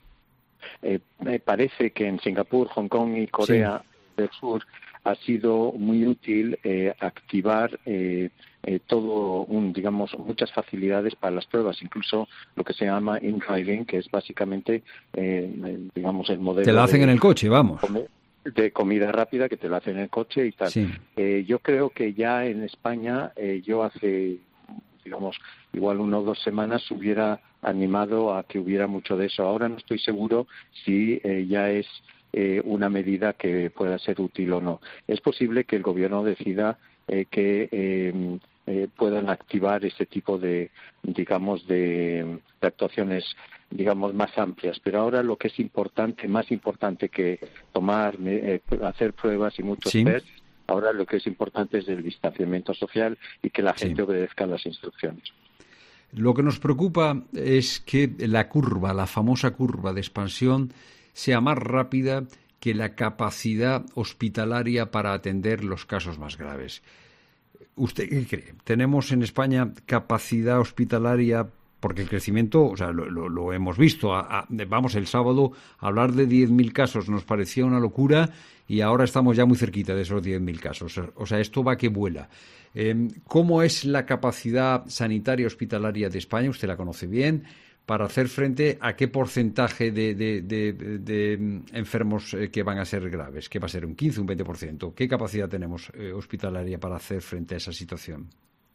[SPEAKER 5] Eh, me parece que en Singapur, Hong Kong y Corea sí. del Sur ha sido muy útil eh, activar eh, eh, todo un, digamos, muchas facilidades para las pruebas, incluso lo que se llama in-driving, que es básicamente, eh, digamos, el modelo.
[SPEAKER 1] Te la hacen
[SPEAKER 5] de,
[SPEAKER 1] en el coche, vamos.
[SPEAKER 5] De comida rápida que te la hacen en el coche y tal.
[SPEAKER 1] Sí.
[SPEAKER 5] Eh, yo creo que ya en España, eh, yo hace, digamos, igual una o dos semanas hubiera animado a que hubiera mucho de eso. Ahora no estoy seguro si eh, ya es eh, una medida que pueda ser útil o no. Es posible que el gobierno decida eh, que eh, eh, puedan activar este tipo de, digamos, de, de actuaciones, digamos, más amplias. Pero ahora lo que es importante, más importante que tomar, eh, hacer pruebas y muchos
[SPEAKER 1] sí.
[SPEAKER 5] test, ahora lo que es importante es el distanciamiento social y que la gente sí. obedezca las instrucciones.
[SPEAKER 1] Lo que nos preocupa es que la curva, la famosa curva de expansión, sea más rápida que la capacidad hospitalaria para atender los casos más graves. ¿Usted qué cree? ¿Tenemos en España capacidad hospitalaria? Porque el crecimiento, o sea, lo, lo, lo hemos visto. A, a, vamos, el sábado, hablar de diez mil casos nos parecía una locura y ahora estamos ya muy cerquita de esos diez mil casos. O sea, esto va que vuela. Eh, ¿Cómo es la capacidad sanitaria hospitalaria de España? Usted la conoce bien. Para hacer frente a qué porcentaje de, de, de, de, de enfermos eh, que van a ser graves. ¿Qué va a ser? ¿Un quince, un veinte por ciento? ¿Qué capacidad tenemos eh, hospitalaria para hacer frente a esa situación?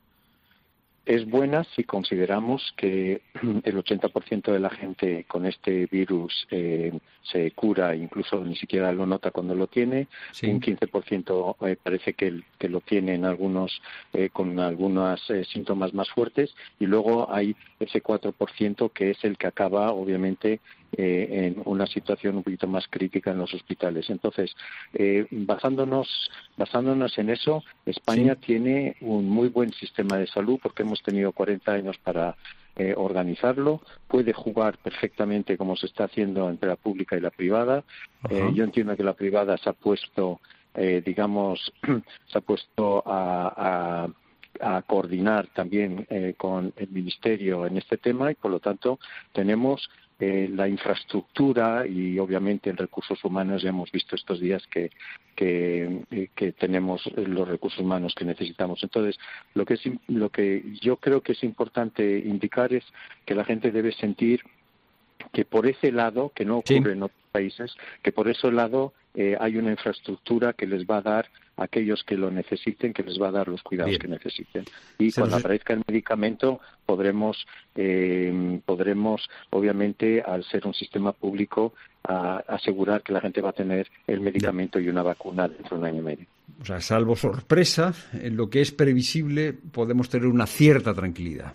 [SPEAKER 5] Es buena si consideramos que el ochenta por ciento de la gente con este virus eh, se cura, incluso ni siquiera lo nota cuando lo tiene. Sí. Un quince por ciento eh, parece que, que lo tienen algunos eh, con algunos eh, síntomas más fuertes. Y luego hay ese cuatro por ciento que es el que acaba, obviamente, eh, en una situación un poquito más crítica en los hospitales. Entonces, eh, basándonos, basándonos en eso, España sí. tiene un muy buen sistema de salud porque hemos tenido cuarenta años para eh, organizarlo. Puede jugar perfectamente como se está haciendo entre la pública y la privada. Eh, yo entiendo que la privada se ha puesto, eh, digamos, se ha puesto a, a, a coordinar también eh, con el Ministerio en este tema y, por lo tanto, tenemos Eh, la infraestructura y obviamente en recursos humanos. Ya hemos visto estos días que, que, eh, que tenemos los recursos humanos que necesitamos. Entonces, lo que, es, lo que yo creo que es importante indicar es que la gente debe sentir que por ese lado, que no ocurre sí. en otros países, que por ese lado eh, hay una infraestructura que les va a dar a aquellos que lo necesiten, que les va a dar los cuidados Bien. que necesiten. Y Se cuando nos... aparezca el medicamento podremos, eh, podremos, obviamente, al ser un sistema público, a asegurar que la gente va a tener el medicamento Bien. y una vacuna dentro de un año y medio.
[SPEAKER 1] O sea, salvo sorpresa, en lo que es previsible podemos tener una cierta tranquilidad.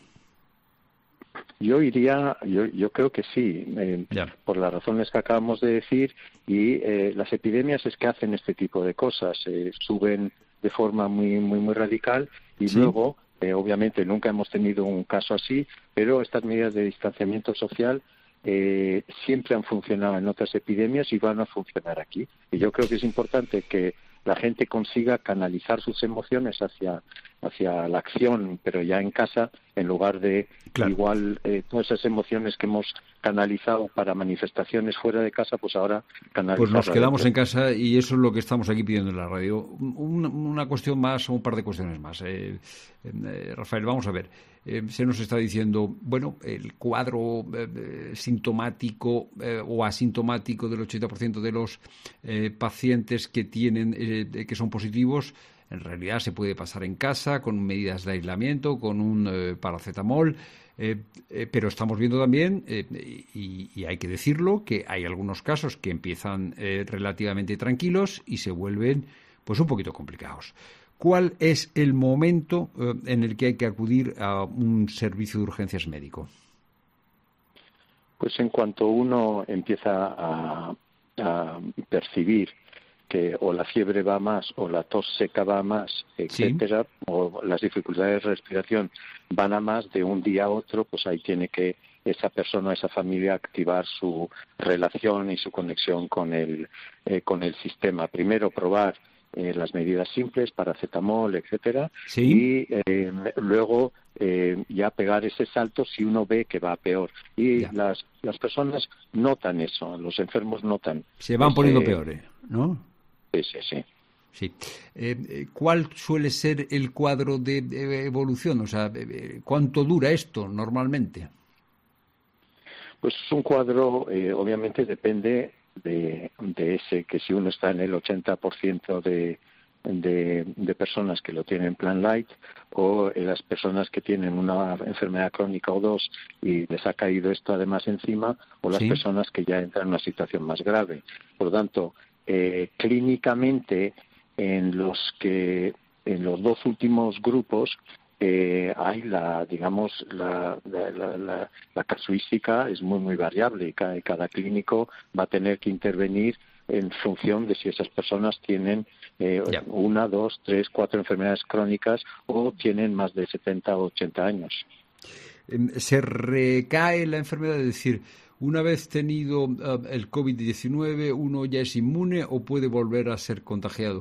[SPEAKER 5] Yo iría, yo, yo creo que sí, eh, por las razones que acabamos de decir, y eh, las epidemias es que hacen este tipo de cosas, eh, suben de forma muy muy muy radical y ¿Sí? luego, eh, obviamente, nunca hemos tenido un caso así, pero estas medidas de distanciamiento social eh, siempre han funcionado en otras epidemias y van a funcionar aquí. Y yo creo que es importante que la gente consiga canalizar sus emociones hacia hacia la acción, pero ya en casa, en lugar de claro. igual eh, todas esas emociones que hemos canalizado para manifestaciones fuera de casa, pues ahora canalizar.
[SPEAKER 1] Pues nos quedamos en casa y eso es lo que estamos aquí pidiendo en la radio. Un, una cuestión más o un par de cuestiones más. Eh, eh, Rafael, vamos a ver. Eh, se nos está diciendo, bueno, el cuadro eh, sintomático eh, o asintomático del ochenta por ciento de los eh, pacientes que tienen eh, que son positivos, en realidad se puede pasar en casa con medidas de aislamiento, con un eh, paracetamol, eh, eh, pero estamos viendo también, eh, y, y hay que decirlo, que hay algunos casos que empiezan eh, relativamente tranquilos y se vuelven pues un poquito complicados. ¿Cuál es el momento eh, en el que hay que acudir a un servicio de urgencias médico?
[SPEAKER 5] Pues en cuanto uno empieza a, a percibir que o la fiebre va más o la tos seca va más, etcétera, sí. o las dificultades de respiración van a más de un día a otro, pues ahí tiene que esa persona, esa familia activar su relación y su conexión con el eh, con el sistema. Primero probar eh, las medidas simples, paracetamol, etcétera,
[SPEAKER 1] ¿sí?
[SPEAKER 5] y eh, luego eh, ya pegar ese salto si uno ve que va peor. Y ya. las las personas notan eso, los enfermos notan.
[SPEAKER 1] Se van
[SPEAKER 5] ese,
[SPEAKER 1] poniendo peores, ¿no?
[SPEAKER 5] Sí, sí, sí.
[SPEAKER 1] Sí. Eh, ¿Cuál suele ser el cuadro de, de evolución? O sea, ¿cuánto dura esto normalmente?
[SPEAKER 5] Pues es un cuadro, eh, obviamente depende de, de ese, que si uno está en el ochenta por ciento de, de, de personas que lo tienen en plan light, o en las personas que tienen una enfermedad crónica o dos y les ha caído esto además encima, o las ¿sí? personas que ya entran en una situación más grave. Por lo tanto, Eh, clínicamente en los que en los dos últimos grupos eh, hay la digamos la, la, la, la, la casuística es muy muy variable y cada, cada clínico va a tener que intervenir en función de si esas personas tienen eh, una, dos, tres, cuatro enfermedades crónicas o tienen más de setenta o ochenta años.
[SPEAKER 1] Se recae la enfermedad, es decir, una vez tenido uh, el COVID diecinueve, ¿uno ya es inmune o puede volver a ser contagiado?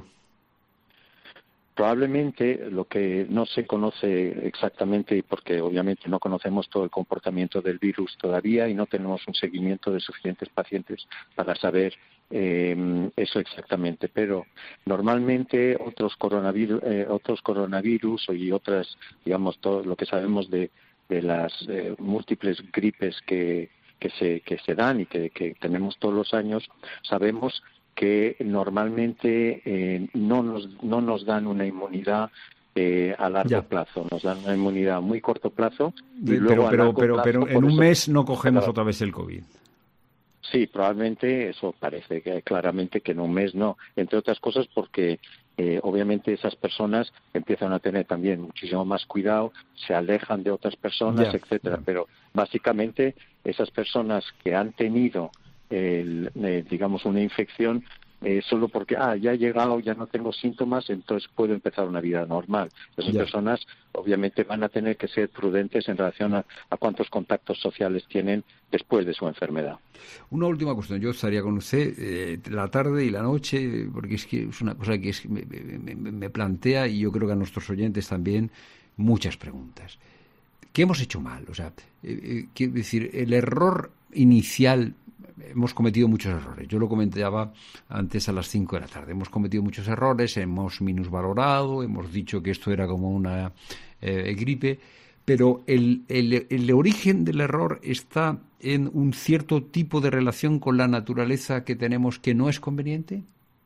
[SPEAKER 5] Probablemente lo que no se conoce exactamente, porque obviamente no conocemos todo el comportamiento del virus todavía y no tenemos un seguimiento de suficientes pacientes para saber eh, eso exactamente, pero normalmente otros coronavirus, eh, otros coronavirus y otras, digamos, todo lo que sabemos de, de las eh, múltiples gripes que que se que se dan y que, que tenemos todos los años, sabemos que normalmente eh, no nos no nos dan una inmunidad eh, a largo ya. plazo, nos dan una inmunidad a muy corto plazo y
[SPEAKER 1] pero,
[SPEAKER 5] luego
[SPEAKER 1] pero,
[SPEAKER 5] a largo
[SPEAKER 1] pero,
[SPEAKER 5] plazo,
[SPEAKER 1] pero en un
[SPEAKER 5] eso,
[SPEAKER 1] mes no cogemos
[SPEAKER 5] pero,
[SPEAKER 1] otra vez el COVID.
[SPEAKER 5] Sí, probablemente eso parece que claramente que en un mes no, entre otras cosas porque eh, obviamente esas personas empiezan a tener también muchísimo más cuidado, se alejan de otras personas, ya. etcétera, pero básicamente esas personas que han tenido el, eh, digamos una infección eh, solo porque ah ya he llegado, ya no tengo síntomas, entonces puedo empezar una vida normal. Esas ya. personas obviamente van a tener que ser prudentes en relación a, a cuántos contactos sociales tienen después de su enfermedad.
[SPEAKER 1] Una última cuestión, yo estaría con usted eh, la tarde y la noche, porque es que es una cosa que es, me, me, me plantea, y yo creo que a nuestros oyentes también, muchas preguntas. ¿Qué hemos hecho mal? O sea, eh, eh, quiero decir, el error inicial, hemos cometido muchos errores. Yo lo comentaba antes a las cinco de la tarde. Hemos cometido muchos errores, hemos minusvalorado, hemos dicho que esto era como una eh, gripe, pero el, el, el origen del error está en un cierto tipo de relación con la naturaleza que tenemos que no es conveniente.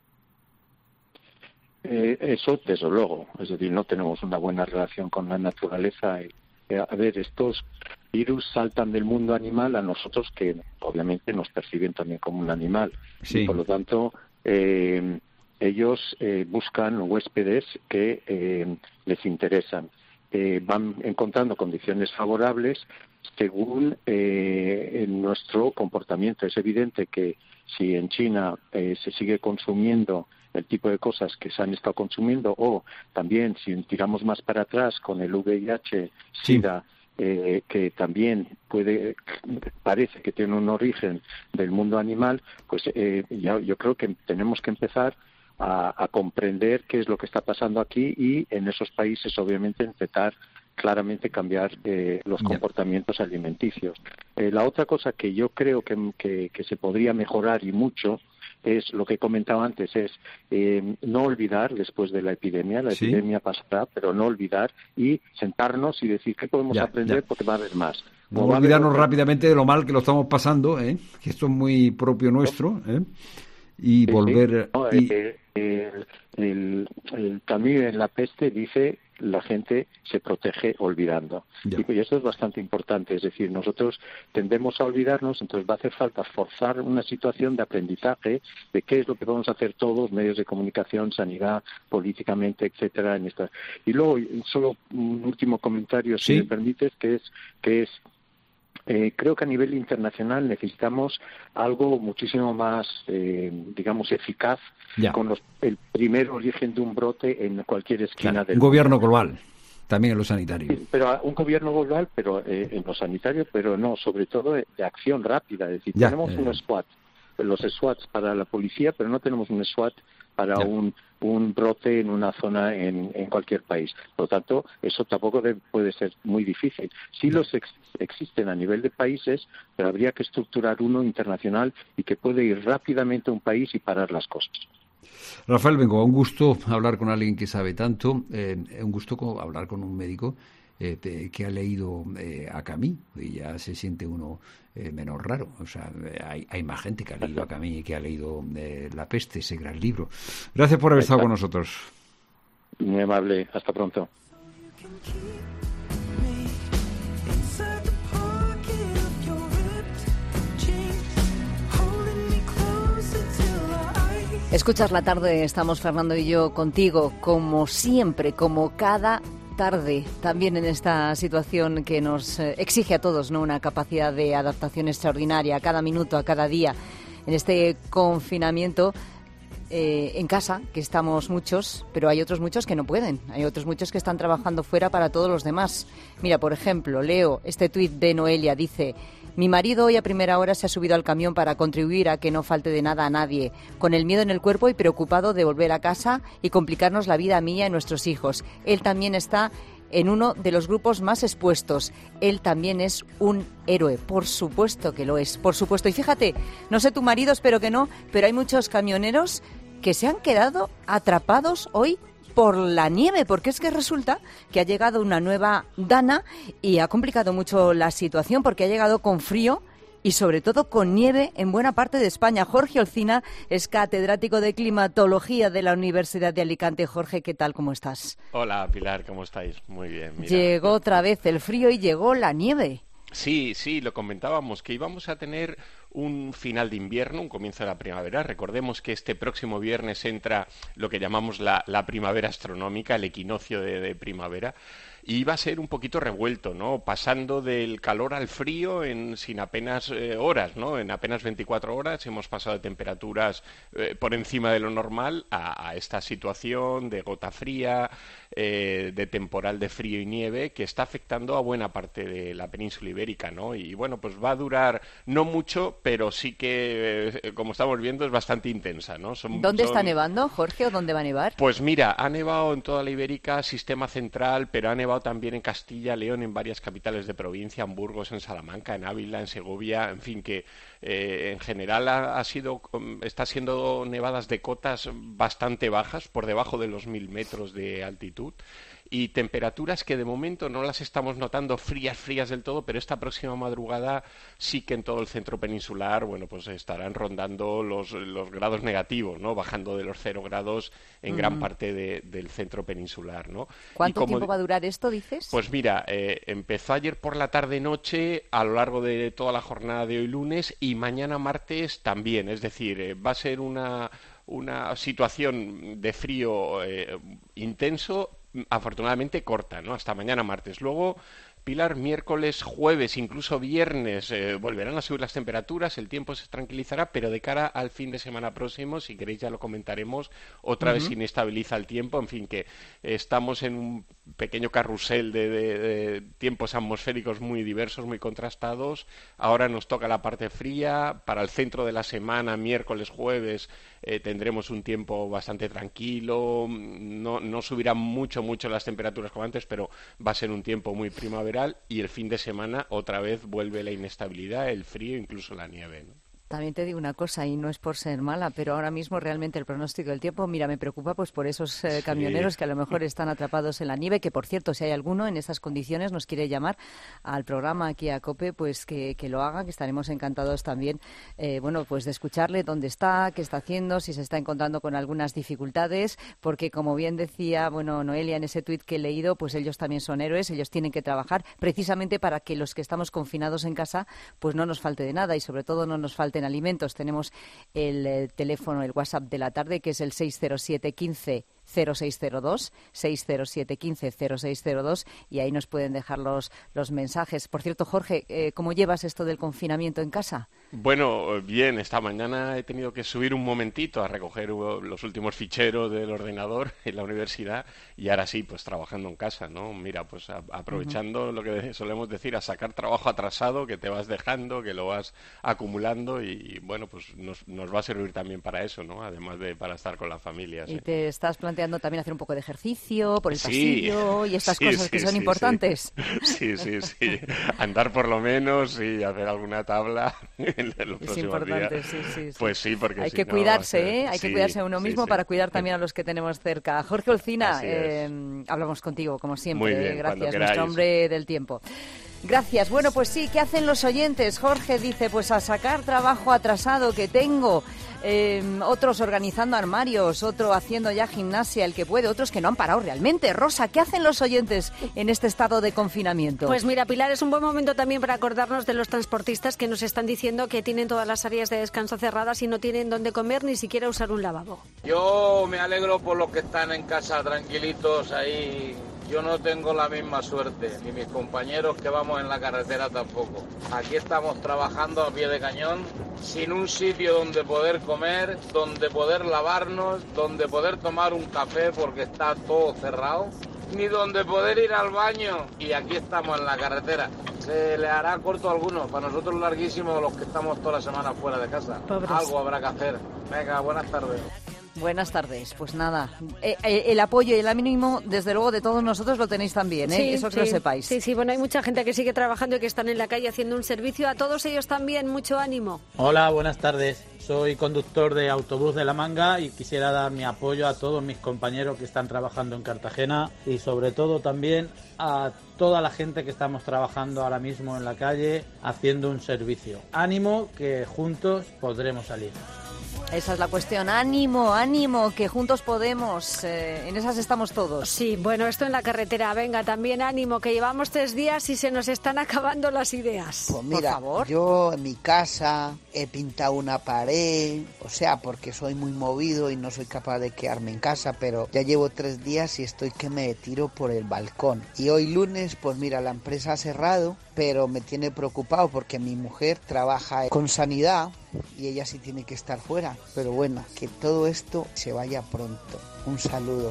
[SPEAKER 5] Eh, eso, desde luego. Es decir, no tenemos una buena relación con la naturaleza. Y, eh, a ver, estos virus saltan del mundo animal a nosotros, que obviamente nos perciben también como un animal. Sí. Y por lo tanto, eh, ellos eh, buscan huéspedes que eh, les interesan. Eh, van encontrando condiciones favorables según eh, en nuestro comportamiento. Es evidente que si en China eh, se sigue consumiendo el tipo de cosas que se han estado consumiendo, o también si tiramos más para atrás con el V I H, SIDA, sí. eh, que también puede, parece que tiene un origen del mundo animal, pues eh, ya, yo creo que tenemos que empezar a, a comprender qué es lo que está pasando aquí y en esos países obviamente intentar claramente cambiar eh, los yeah. comportamientos alimenticios. Eh, la otra cosa que yo creo que, que, que se podría mejorar y mucho es lo que he comentado antes, es eh, no olvidar después de la epidemia, la ¿Sí? epidemia pasará, pero no olvidar y sentarnos y decir qué podemos ya, aprender ya. porque va a haber más.
[SPEAKER 1] No olvidarnos haber... rápidamente de lo mal que lo estamos pasando, ¿eh? que esto es muy propio nuestro, ¿eh? y sí, volver...
[SPEAKER 5] Sí. No, y... eh, el, el, el Camus en La peste dice la gente se protege olvidando. Ya. Y eso es bastante importante, es decir, nosotros tendemos a olvidarnos, entonces va a hacer falta forzar una situación de aprendizaje de qué es lo que vamos a hacer todos, medios de comunicación, sanidad, políticamente, etcétera, en esta. Y luego, solo un último comentario, si ¿Sí? me permites, que es que es Eh, creo que a nivel internacional necesitamos algo muchísimo más, eh, digamos, eficaz ya. con los, el primer origen de un brote en cualquier esquina
[SPEAKER 1] claro,
[SPEAKER 5] del
[SPEAKER 1] un gobierno global, también en lo sanitario.
[SPEAKER 5] Sí, pero un gobierno global, pero eh, en lo sanitario, pero no, sobre todo de, de acción rápida. Es decir, ya, tenemos eh... un SWAT, los SWATs para la policía, pero no tenemos un SWAT para un, un brote en una zona en, en cualquier país. Por lo tanto, eso tampoco de, puede ser muy difícil. Sí los ex, existen a nivel de países, pero habría que estructurar uno internacional y que puede ir rápidamente a un país y parar las cosas.
[SPEAKER 1] Rafael Bengoa, un gusto hablar con alguien que sabe tanto, eh, un gusto hablar con un médico eh, que ha leído eh, a Camus, y ya se siente uno eh, menos raro. O sea, hay, hay más gente que ha leído a Camus y que ha leído eh, La peste, ese gran libro. Gracias por haber estado con nosotros.
[SPEAKER 5] Muy amable, hasta pronto.
[SPEAKER 4] Escuchas la tarde, estamos Fernando y yo contigo, como siempre, como cada tarde, también en esta situación que nos exige a todos, ¿no?, una capacidad de adaptación extraordinaria a cada minuto, a cada día, en este confinamiento eh, en casa, que estamos muchos, pero hay otros muchos que no pueden, hay otros muchos que están trabajando fuera para todos los demás. Mira, por ejemplo, leo este tuit de Noelia, dice: mi marido hoy a primera hora se ha subido al camión para contribuir a que no falte de nada a nadie, con el miedo en el cuerpo y preocupado de volver a casa y complicarnos la vida a mí y a nuestros hijos. Él también está en uno de los grupos más expuestos. Él también es un héroe, por supuesto que lo es, por supuesto. Y fíjate, no sé tu marido, espero que no, pero hay muchos camioneros que se han quedado atrapados hoy por la nieve, porque es que resulta que ha llegado una nueva dana y ha complicado mucho la situación, porque ha llegado con frío y sobre todo con nieve en buena parte de España. Jorge Olcina es catedrático de climatología de la Universidad de Alicante. Jorge, ¿qué tal? ¿Cómo estás?
[SPEAKER 6] Hola, Pilar, ¿cómo estáis? Muy bien. Mira.
[SPEAKER 4] Llegó otra vez el frío y llegó la nieve.
[SPEAKER 6] Sí, sí, lo comentábamos, que íbamos a tener un final de invierno, un comienzo de la primavera. Recordemos que este próximo viernes entra lo que llamamos la, la primavera astronómica, el equinoccio de, de primavera, y va a ser un poquito revuelto, ¿no? Pasando del calor al frío en sin apenas eh, horas, ¿no? En apenas veinticuatro horas hemos pasado de temperaturas eh, por encima de lo normal a, a esta situación de gota fría, eh, de temporal de frío y nieve que está afectando a buena parte de la península ibérica, ¿no? Y bueno, pues va a durar no mucho, pero sí que, eh, como estamos viendo, es bastante intensa, ¿no? Son,
[SPEAKER 4] ¿Dónde
[SPEAKER 6] son...
[SPEAKER 4] está nevando, Jorge, o dónde va a nevar?
[SPEAKER 6] Pues mira, ha nevado en toda la Ibérica, sistema central, pero ha nevado también en Castilla, León, en varias capitales de provincia, en Burgos, en Salamanca, en Ávila, en Segovia, en fin, que eh, en general ha, ha sido, está siendo nevadas de cotas bastante bajas, por debajo de los mil metros de altitud, y temperaturas que de momento no las estamos notando frías, frías del todo, pero esta próxima madrugada sí que en todo el centro peninsular, bueno, pues estarán rondando los, los grados negativos, ¿no? Bajando de los cero grados en uh-huh. gran parte de, del centro peninsular, ¿no?
[SPEAKER 4] ¿Cuánto como, tiempo va a durar esto, dices?
[SPEAKER 6] Pues mira, eh, empezó ayer por la tarde-noche, a lo largo de toda la jornada de hoy lunes, y mañana martes también, es decir, eh, va a ser una, una situación de frío eh, intenso, afortunadamente corta, ¿no? Hasta mañana martes. Luego Pilar, miércoles, jueves, incluso viernes, eh, volverán a subir las temperaturas, el tiempo se tranquilizará, pero de cara al fin de semana próximo, si queréis ya lo comentaremos, otra uh-huh. vez se inestabiliza el tiempo, en fin, que estamos en un pequeño carrusel de, de, de tiempos atmosféricos muy diversos, muy contrastados. Ahora nos toca la parte fría, para el centro de la semana, miércoles, jueves, eh, tendremos un tiempo bastante tranquilo, no, no subirán mucho, mucho las temperaturas como antes, pero va a ser un tiempo muy primaveral, y el fin de semana otra vez vuelve la inestabilidad, el frío, incluso la nieve, ¿no?
[SPEAKER 4] También te digo una cosa, y no es por ser mala, pero ahora mismo realmente el pronóstico del tiempo, mira, me preocupa pues por esos eh, camioneros sí. que a lo mejor están atrapados en la nieve, que por cierto, si hay alguno en estas condiciones nos quiere llamar al programa aquí a COPE, pues que, que lo haga, que estaremos encantados también, eh, bueno, pues de escucharle dónde está, qué está haciendo, si se está encontrando con algunas dificultades, porque como bien decía, bueno, Noelia en ese tuit que he leído, pues ellos también son héroes, ellos tienen que trabajar precisamente para que los que estamos confinados en casa, pues no nos falte de nada y sobre todo no nos falte en alimentos. Tenemos el, el teléfono, el WhatsApp de la tarde, que es el seis cero siete quince cero seis cero dos, seis cero siete quince cero seis cero dos, y ahí nos pueden dejar los, los mensajes. Por cierto, Jorge, eh, ¿cómo llevas esto del confinamiento en casa?
[SPEAKER 6] Bueno, bien, esta mañana he tenido que subir un momentito a recoger los últimos ficheros del ordenador en la universidad, y ahora sí, pues trabajando en casa, ¿no? Mira, pues a, aprovechando uh-huh. lo que solemos decir, a sacar trabajo atrasado que te vas dejando, que lo vas acumulando, y, y bueno, pues nos, nos va a servir también para eso, ¿no? Además de para estar con la familia.
[SPEAKER 4] Y
[SPEAKER 6] ¿sí?
[SPEAKER 4] te estás planteando también hacer un poco de ejercicio por el
[SPEAKER 6] sí,
[SPEAKER 4] pasillo y estas
[SPEAKER 6] sí,
[SPEAKER 4] cosas
[SPEAKER 6] sí,
[SPEAKER 4] que son
[SPEAKER 6] sí,
[SPEAKER 4] importantes.
[SPEAKER 6] Sí, sí, sí. Andar por lo menos y hacer alguna tabla en los
[SPEAKER 4] es
[SPEAKER 6] próximos
[SPEAKER 4] importante,
[SPEAKER 6] días.
[SPEAKER 4] Sí, sí, sí.
[SPEAKER 6] Pues sí, porque
[SPEAKER 4] hay
[SPEAKER 6] si
[SPEAKER 4] que
[SPEAKER 6] no,
[SPEAKER 4] cuidarse,
[SPEAKER 6] ser...
[SPEAKER 4] ¿eh? Hay
[SPEAKER 6] sí,
[SPEAKER 4] que cuidarse a uno mismo
[SPEAKER 6] sí, sí.
[SPEAKER 4] para cuidar también a los que tenemos cerca. Jorge Olcina, eh, hablamos contigo como siempre.
[SPEAKER 6] Muy bien,
[SPEAKER 4] gracias, nuestro hombre del tiempo. Gracias. Bueno, pues sí, ¿qué hacen los oyentes? Jorge dice, pues a sacar trabajo atrasado que tengo. Eh, otros organizando armarios, otro haciendo ya gimnasia, el que puede, otros que no han parado realmente. Rosa, ¿qué hacen los oyentes en este estado de confinamiento?
[SPEAKER 13] Pues mira, Pilar, es un buen momento también para acordarnos de los transportistas que nos están diciendo que tienen todas las áreas de descanso cerradas y no tienen dónde comer ni siquiera usar un lavabo.
[SPEAKER 7] Yo me alegro por los que están en casa tranquilitos ahí. Yo no tengo la misma suerte, ni mis compañeros que vamos en la carretera tampoco. Aquí estamos trabajando a pie de cañón, sin un sitio donde poder comer, donde poder lavarnos, donde poder tomar un café porque está todo cerrado, ni donde poder ir al baño. Y aquí estamos en la carretera. Se le hará corto a algunos, para nosotros larguísimo los que estamos toda la semana fuera de casa.
[SPEAKER 13] Pobres.
[SPEAKER 7] Algo habrá que hacer. Venga, buenas tardes.
[SPEAKER 4] Buenas tardes. Pues nada, eh, eh, el apoyo y el ánimo, desde luego, de todos nosotros lo tenéis también, ¿eh?
[SPEAKER 13] Sí,
[SPEAKER 4] Eso que
[SPEAKER 13] sí,
[SPEAKER 4] lo sepáis.
[SPEAKER 13] Sí, sí, bueno, hay mucha gente que sigue trabajando y que están en la calle haciendo un servicio. A todos ellos también, mucho ánimo.
[SPEAKER 8] Hola, buenas tardes. Soy conductor de autobús de La Manga y quisiera dar mi apoyo a todos mis compañeros que están trabajando en Cartagena y sobre todo también a toda la gente que estamos trabajando ahora mismo en la calle haciendo un servicio. Ánimo, que juntos podremos salir.
[SPEAKER 4] Esa es la cuestión. Ánimo, ánimo, que juntos podemos. Eh, en esas estamos todos.
[SPEAKER 13] Sí, bueno, esto en la carretera. Venga, también ánimo, que llevamos tres días y se nos están acabando las ideas.
[SPEAKER 9] Pues mira,
[SPEAKER 13] por favor.
[SPEAKER 9] Yo en mi casa he pintado una pared, o sea, porque soy muy movido y no soy capaz de quedarme en casa, pero ya llevo tres días y estoy que me tiro por el balcón. Y hoy lunes, pues mira, la empresa ha cerrado, pero me tiene preocupado porque mi mujer trabaja con sanidad y ella sí tiene que estar fuera. Pero bueno, que todo esto se vaya pronto. Un saludo.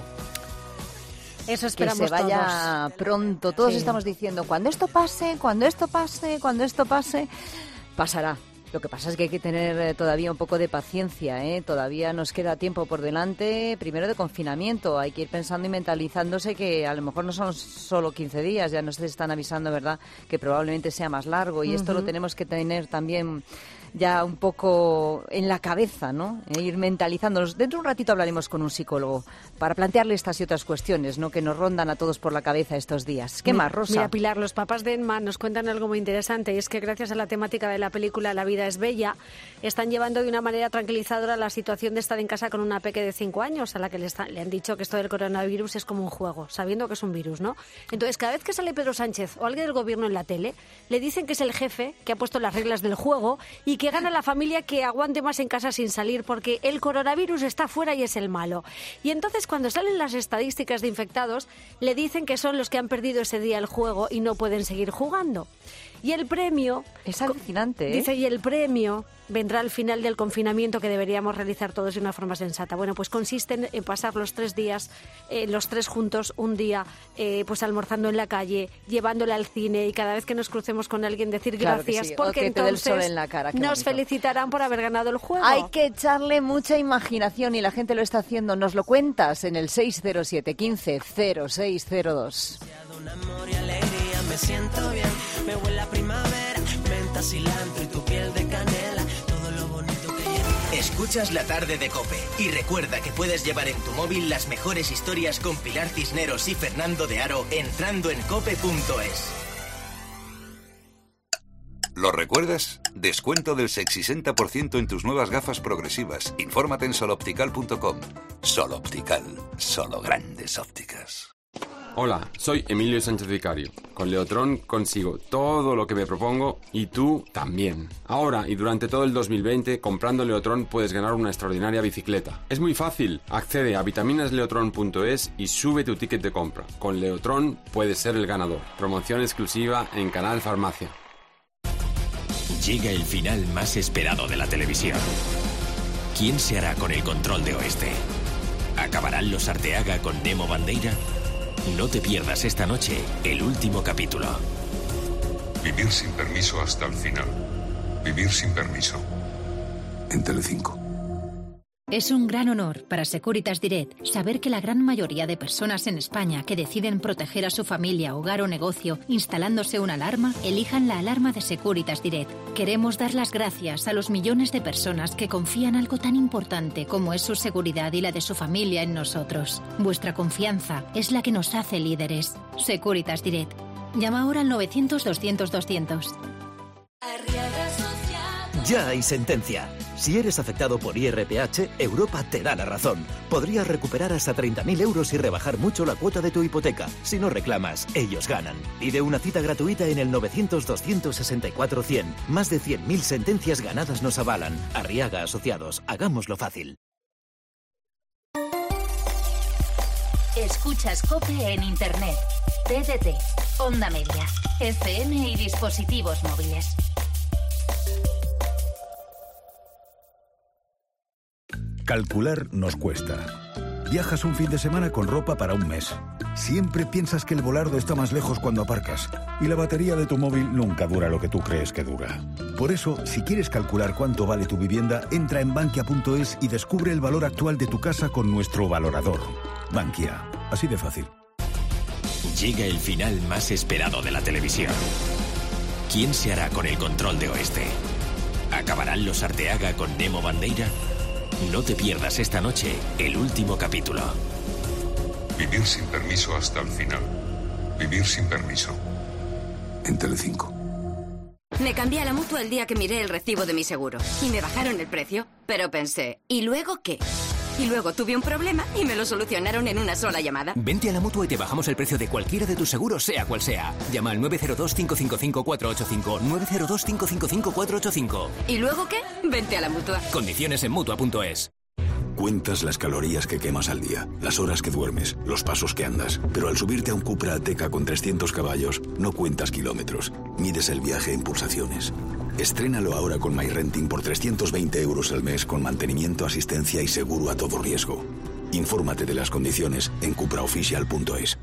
[SPEAKER 13] Eso esperamos
[SPEAKER 4] que se vaya
[SPEAKER 13] todos.
[SPEAKER 4] pronto. Todos
[SPEAKER 13] sí.
[SPEAKER 4] estamos diciendo, cuando esto pase, cuando esto pase, cuando esto pase, pasará. Lo que pasa es que hay que tener todavía un poco de paciencia, ¿eh? Todavía nos queda tiempo por delante, primero de confinamiento. Hay que ir pensando y mentalizándose que a lo mejor no son solo quince días, ya nos están avisando, ¿verdad?, que probablemente sea más largo. Y uh-huh. esto lo tenemos que tener también ya un poco en la cabeza, ¿no? E ir mentalizándonos. Dentro de un ratito hablaremos con un psicólogo para plantearle estas y otras cuestiones, ¿no?, que nos rondan a todos por la cabeza estos días. ¿Qué
[SPEAKER 13] mira,
[SPEAKER 4] más, Rosa?
[SPEAKER 13] Mira, Pilar, los papás de Emma nos cuentan algo muy interesante, y es que gracias a la temática de la película La vida es bella, están llevando de una manera tranquilizadora la situación de estar en casa con una peque de cinco años a la que le, está, le han dicho que esto del coronavirus es como un juego, sabiendo que es un virus, ¿no? Entonces, cada vez que sale Pedro Sánchez o alguien del gobierno en la tele, le dicen que es el jefe, que ha puesto las reglas del juego y que gana la familia que aguante más en casa sin salir porque el coronavirus está fuera y es el malo. Y entonces, cuando salen las estadísticas de infectados, le dicen que son los que han perdido ese día el juego y no pueden seguir jugando. Y el premio...
[SPEAKER 4] Es alucinante, ¿eh?
[SPEAKER 13] Dice, y el premio vendrá al final del confinamiento que deberíamos realizar todos de una forma sensata. Bueno, pues consiste en pasar los tres días, eh, los tres juntos, un día, eh, pues almorzando en la calle, llevándole al cine y cada vez que nos crucemos con alguien decir
[SPEAKER 4] claro
[SPEAKER 13] gracias,
[SPEAKER 4] sí.
[SPEAKER 13] porque entonces
[SPEAKER 4] sol en la cara.
[SPEAKER 13] nos
[SPEAKER 4] bonito.
[SPEAKER 13] felicitarán por haber ganado el juego.
[SPEAKER 4] Hay que echarle mucha imaginación y la gente lo está haciendo. Nos lo cuentas en el seis cero siete, quince, cero seis cero dos.
[SPEAKER 10] Me siento bien, me huele a primavera, menta, cilantro y tu piel de canela, todo lo bonito que lleva.
[SPEAKER 2] Escuchas La Tarde de COPE y recuerda que puedes llevar en tu móvil las mejores historias con Pilar Cisneros y Fernando de Aro entrando en cope punto es.
[SPEAKER 11] ¿Lo recuerdas? Descuento del sesenta por ciento en tus nuevas gafas progresivas. Infórmate en soloptical punto com. Sol Optical, solo grandes ópticas.
[SPEAKER 27] Hola, soy Emilio Sánchez Vicario. Con Leotron consigo todo lo que me propongo y tú también. Ahora y durante todo el dos mil veinte, comprando Leotron puedes ganar una extraordinaria bicicleta. Es muy fácil. Accede a vitaminas leotron punto es y sube tu ticket de compra. Con Leotron puedes ser el ganador. Promoción exclusiva en Canal Farmacia.
[SPEAKER 22] Llega el final más esperado de la televisión. ¿Quién se hará con el control de Oeste? ¿Acabarán los Arteaga con Nemo Bandeira? No te pierdas esta noche el último capítulo.
[SPEAKER 28] Vivir sin permiso hasta el final. Vivir sin permiso. En Telecinco.
[SPEAKER 12] Es un gran honor para Securitas Direct saber que la gran mayoría de personas en España que deciden proteger a su familia, hogar o negocio instalándose una alarma, elijan la alarma de Securitas Direct. Queremos dar las gracias a los millones de personas que confían algo tan importante como es su seguridad y la de su familia en nosotros. Vuestra confianza es la que nos hace líderes. Securitas Direct. Llama ahora al novecientos, doscientos, doscientos.
[SPEAKER 26] Ya hay sentencia. Si eres afectado por I R P H, Europa te da la razón. Podrías recuperar hasta treinta mil euros y rebajar mucho la cuota de tu hipoteca. Si no reclamas, ellos ganan. Pide una cita gratuita en el novecientos, doscientos sesenta y cuatro, cien. Más de cien mil sentencias ganadas nos avalan. Arriaga Asociados, hagámoslo fácil.
[SPEAKER 3] Escuchas COPE en Internet, T D T, Onda Media, F M y dispositivos móviles.
[SPEAKER 14] Calcular nos cuesta. Viajas un fin de semana con ropa para un mes. Siempre piensas que el volardo está más lejos cuando aparcas. Y la batería de tu móvil nunca dura lo que tú crees que dura. Por eso, si quieres calcular cuánto vale tu vivienda, entra en bankia punto es y descubre el valor actual de tu casa con nuestro valorador. Bankia. Así de fácil.
[SPEAKER 22] Llega el final más esperado de la televisión. ¿Quién se hará con el control de Oeste? ¿Acabarán los Arteaga con Nemo Bandeira? No te pierdas esta noche el último capítulo.
[SPEAKER 28] Vivir sin permiso hasta el final. Vivir sin permiso. En Telecinco.
[SPEAKER 21] Me cambié a la Mutua el día que miré el recibo de mi seguro y me bajaron el precio, pero pensé, ¿y luego qué? Y luego tuve un problema y me lo solucionaron en una sola llamada.
[SPEAKER 15] Vente a la Mutua y te bajamos el precio de cualquiera de tus seguros, sea cual sea. Llama al nueve cero dos, cinco cinco cinco, cuatro ocho cinco, nueve cero dos, cinco cinco cinco, cuatro ocho cinco.
[SPEAKER 21] ¿Y luego qué? Vente a la Mutua.
[SPEAKER 15] Condiciones en Mutua punto es.
[SPEAKER 28] Cuentas las calorías que quemas al día, las horas que duermes, los pasos que andas. Pero al subirte a un Cupra Ateca con trescientos caballos, no cuentas kilómetros. Mides el viaje en pulsaciones. Estrénalo ahora con MyRenting por trescientos veinte euros al mes con mantenimiento, asistencia y seguro a todo riesgo. Infórmate de las condiciones en cupra oficial punto es.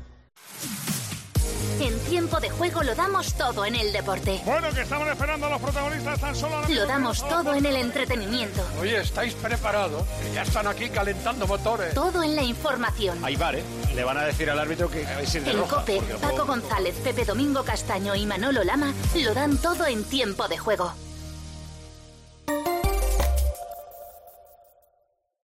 [SPEAKER 3] En Tiempo de Juego lo damos todo en el deporte.
[SPEAKER 16] Bueno, que estamos esperando a los protagonistas tan solo...
[SPEAKER 3] Lo damos todo en el entretenimiento.
[SPEAKER 16] Oye, ¿estáis preparados? Que ya están aquí calentando motores.
[SPEAKER 3] Todo en la información.
[SPEAKER 16] Ahí va, ¿eh? Le van a decir al árbitro que habéis ido de
[SPEAKER 3] En
[SPEAKER 16] roja,
[SPEAKER 3] COPE, Paco González, Pepe Domingo Castaño y Manolo Lama lo dan todo en Tiempo de Juego.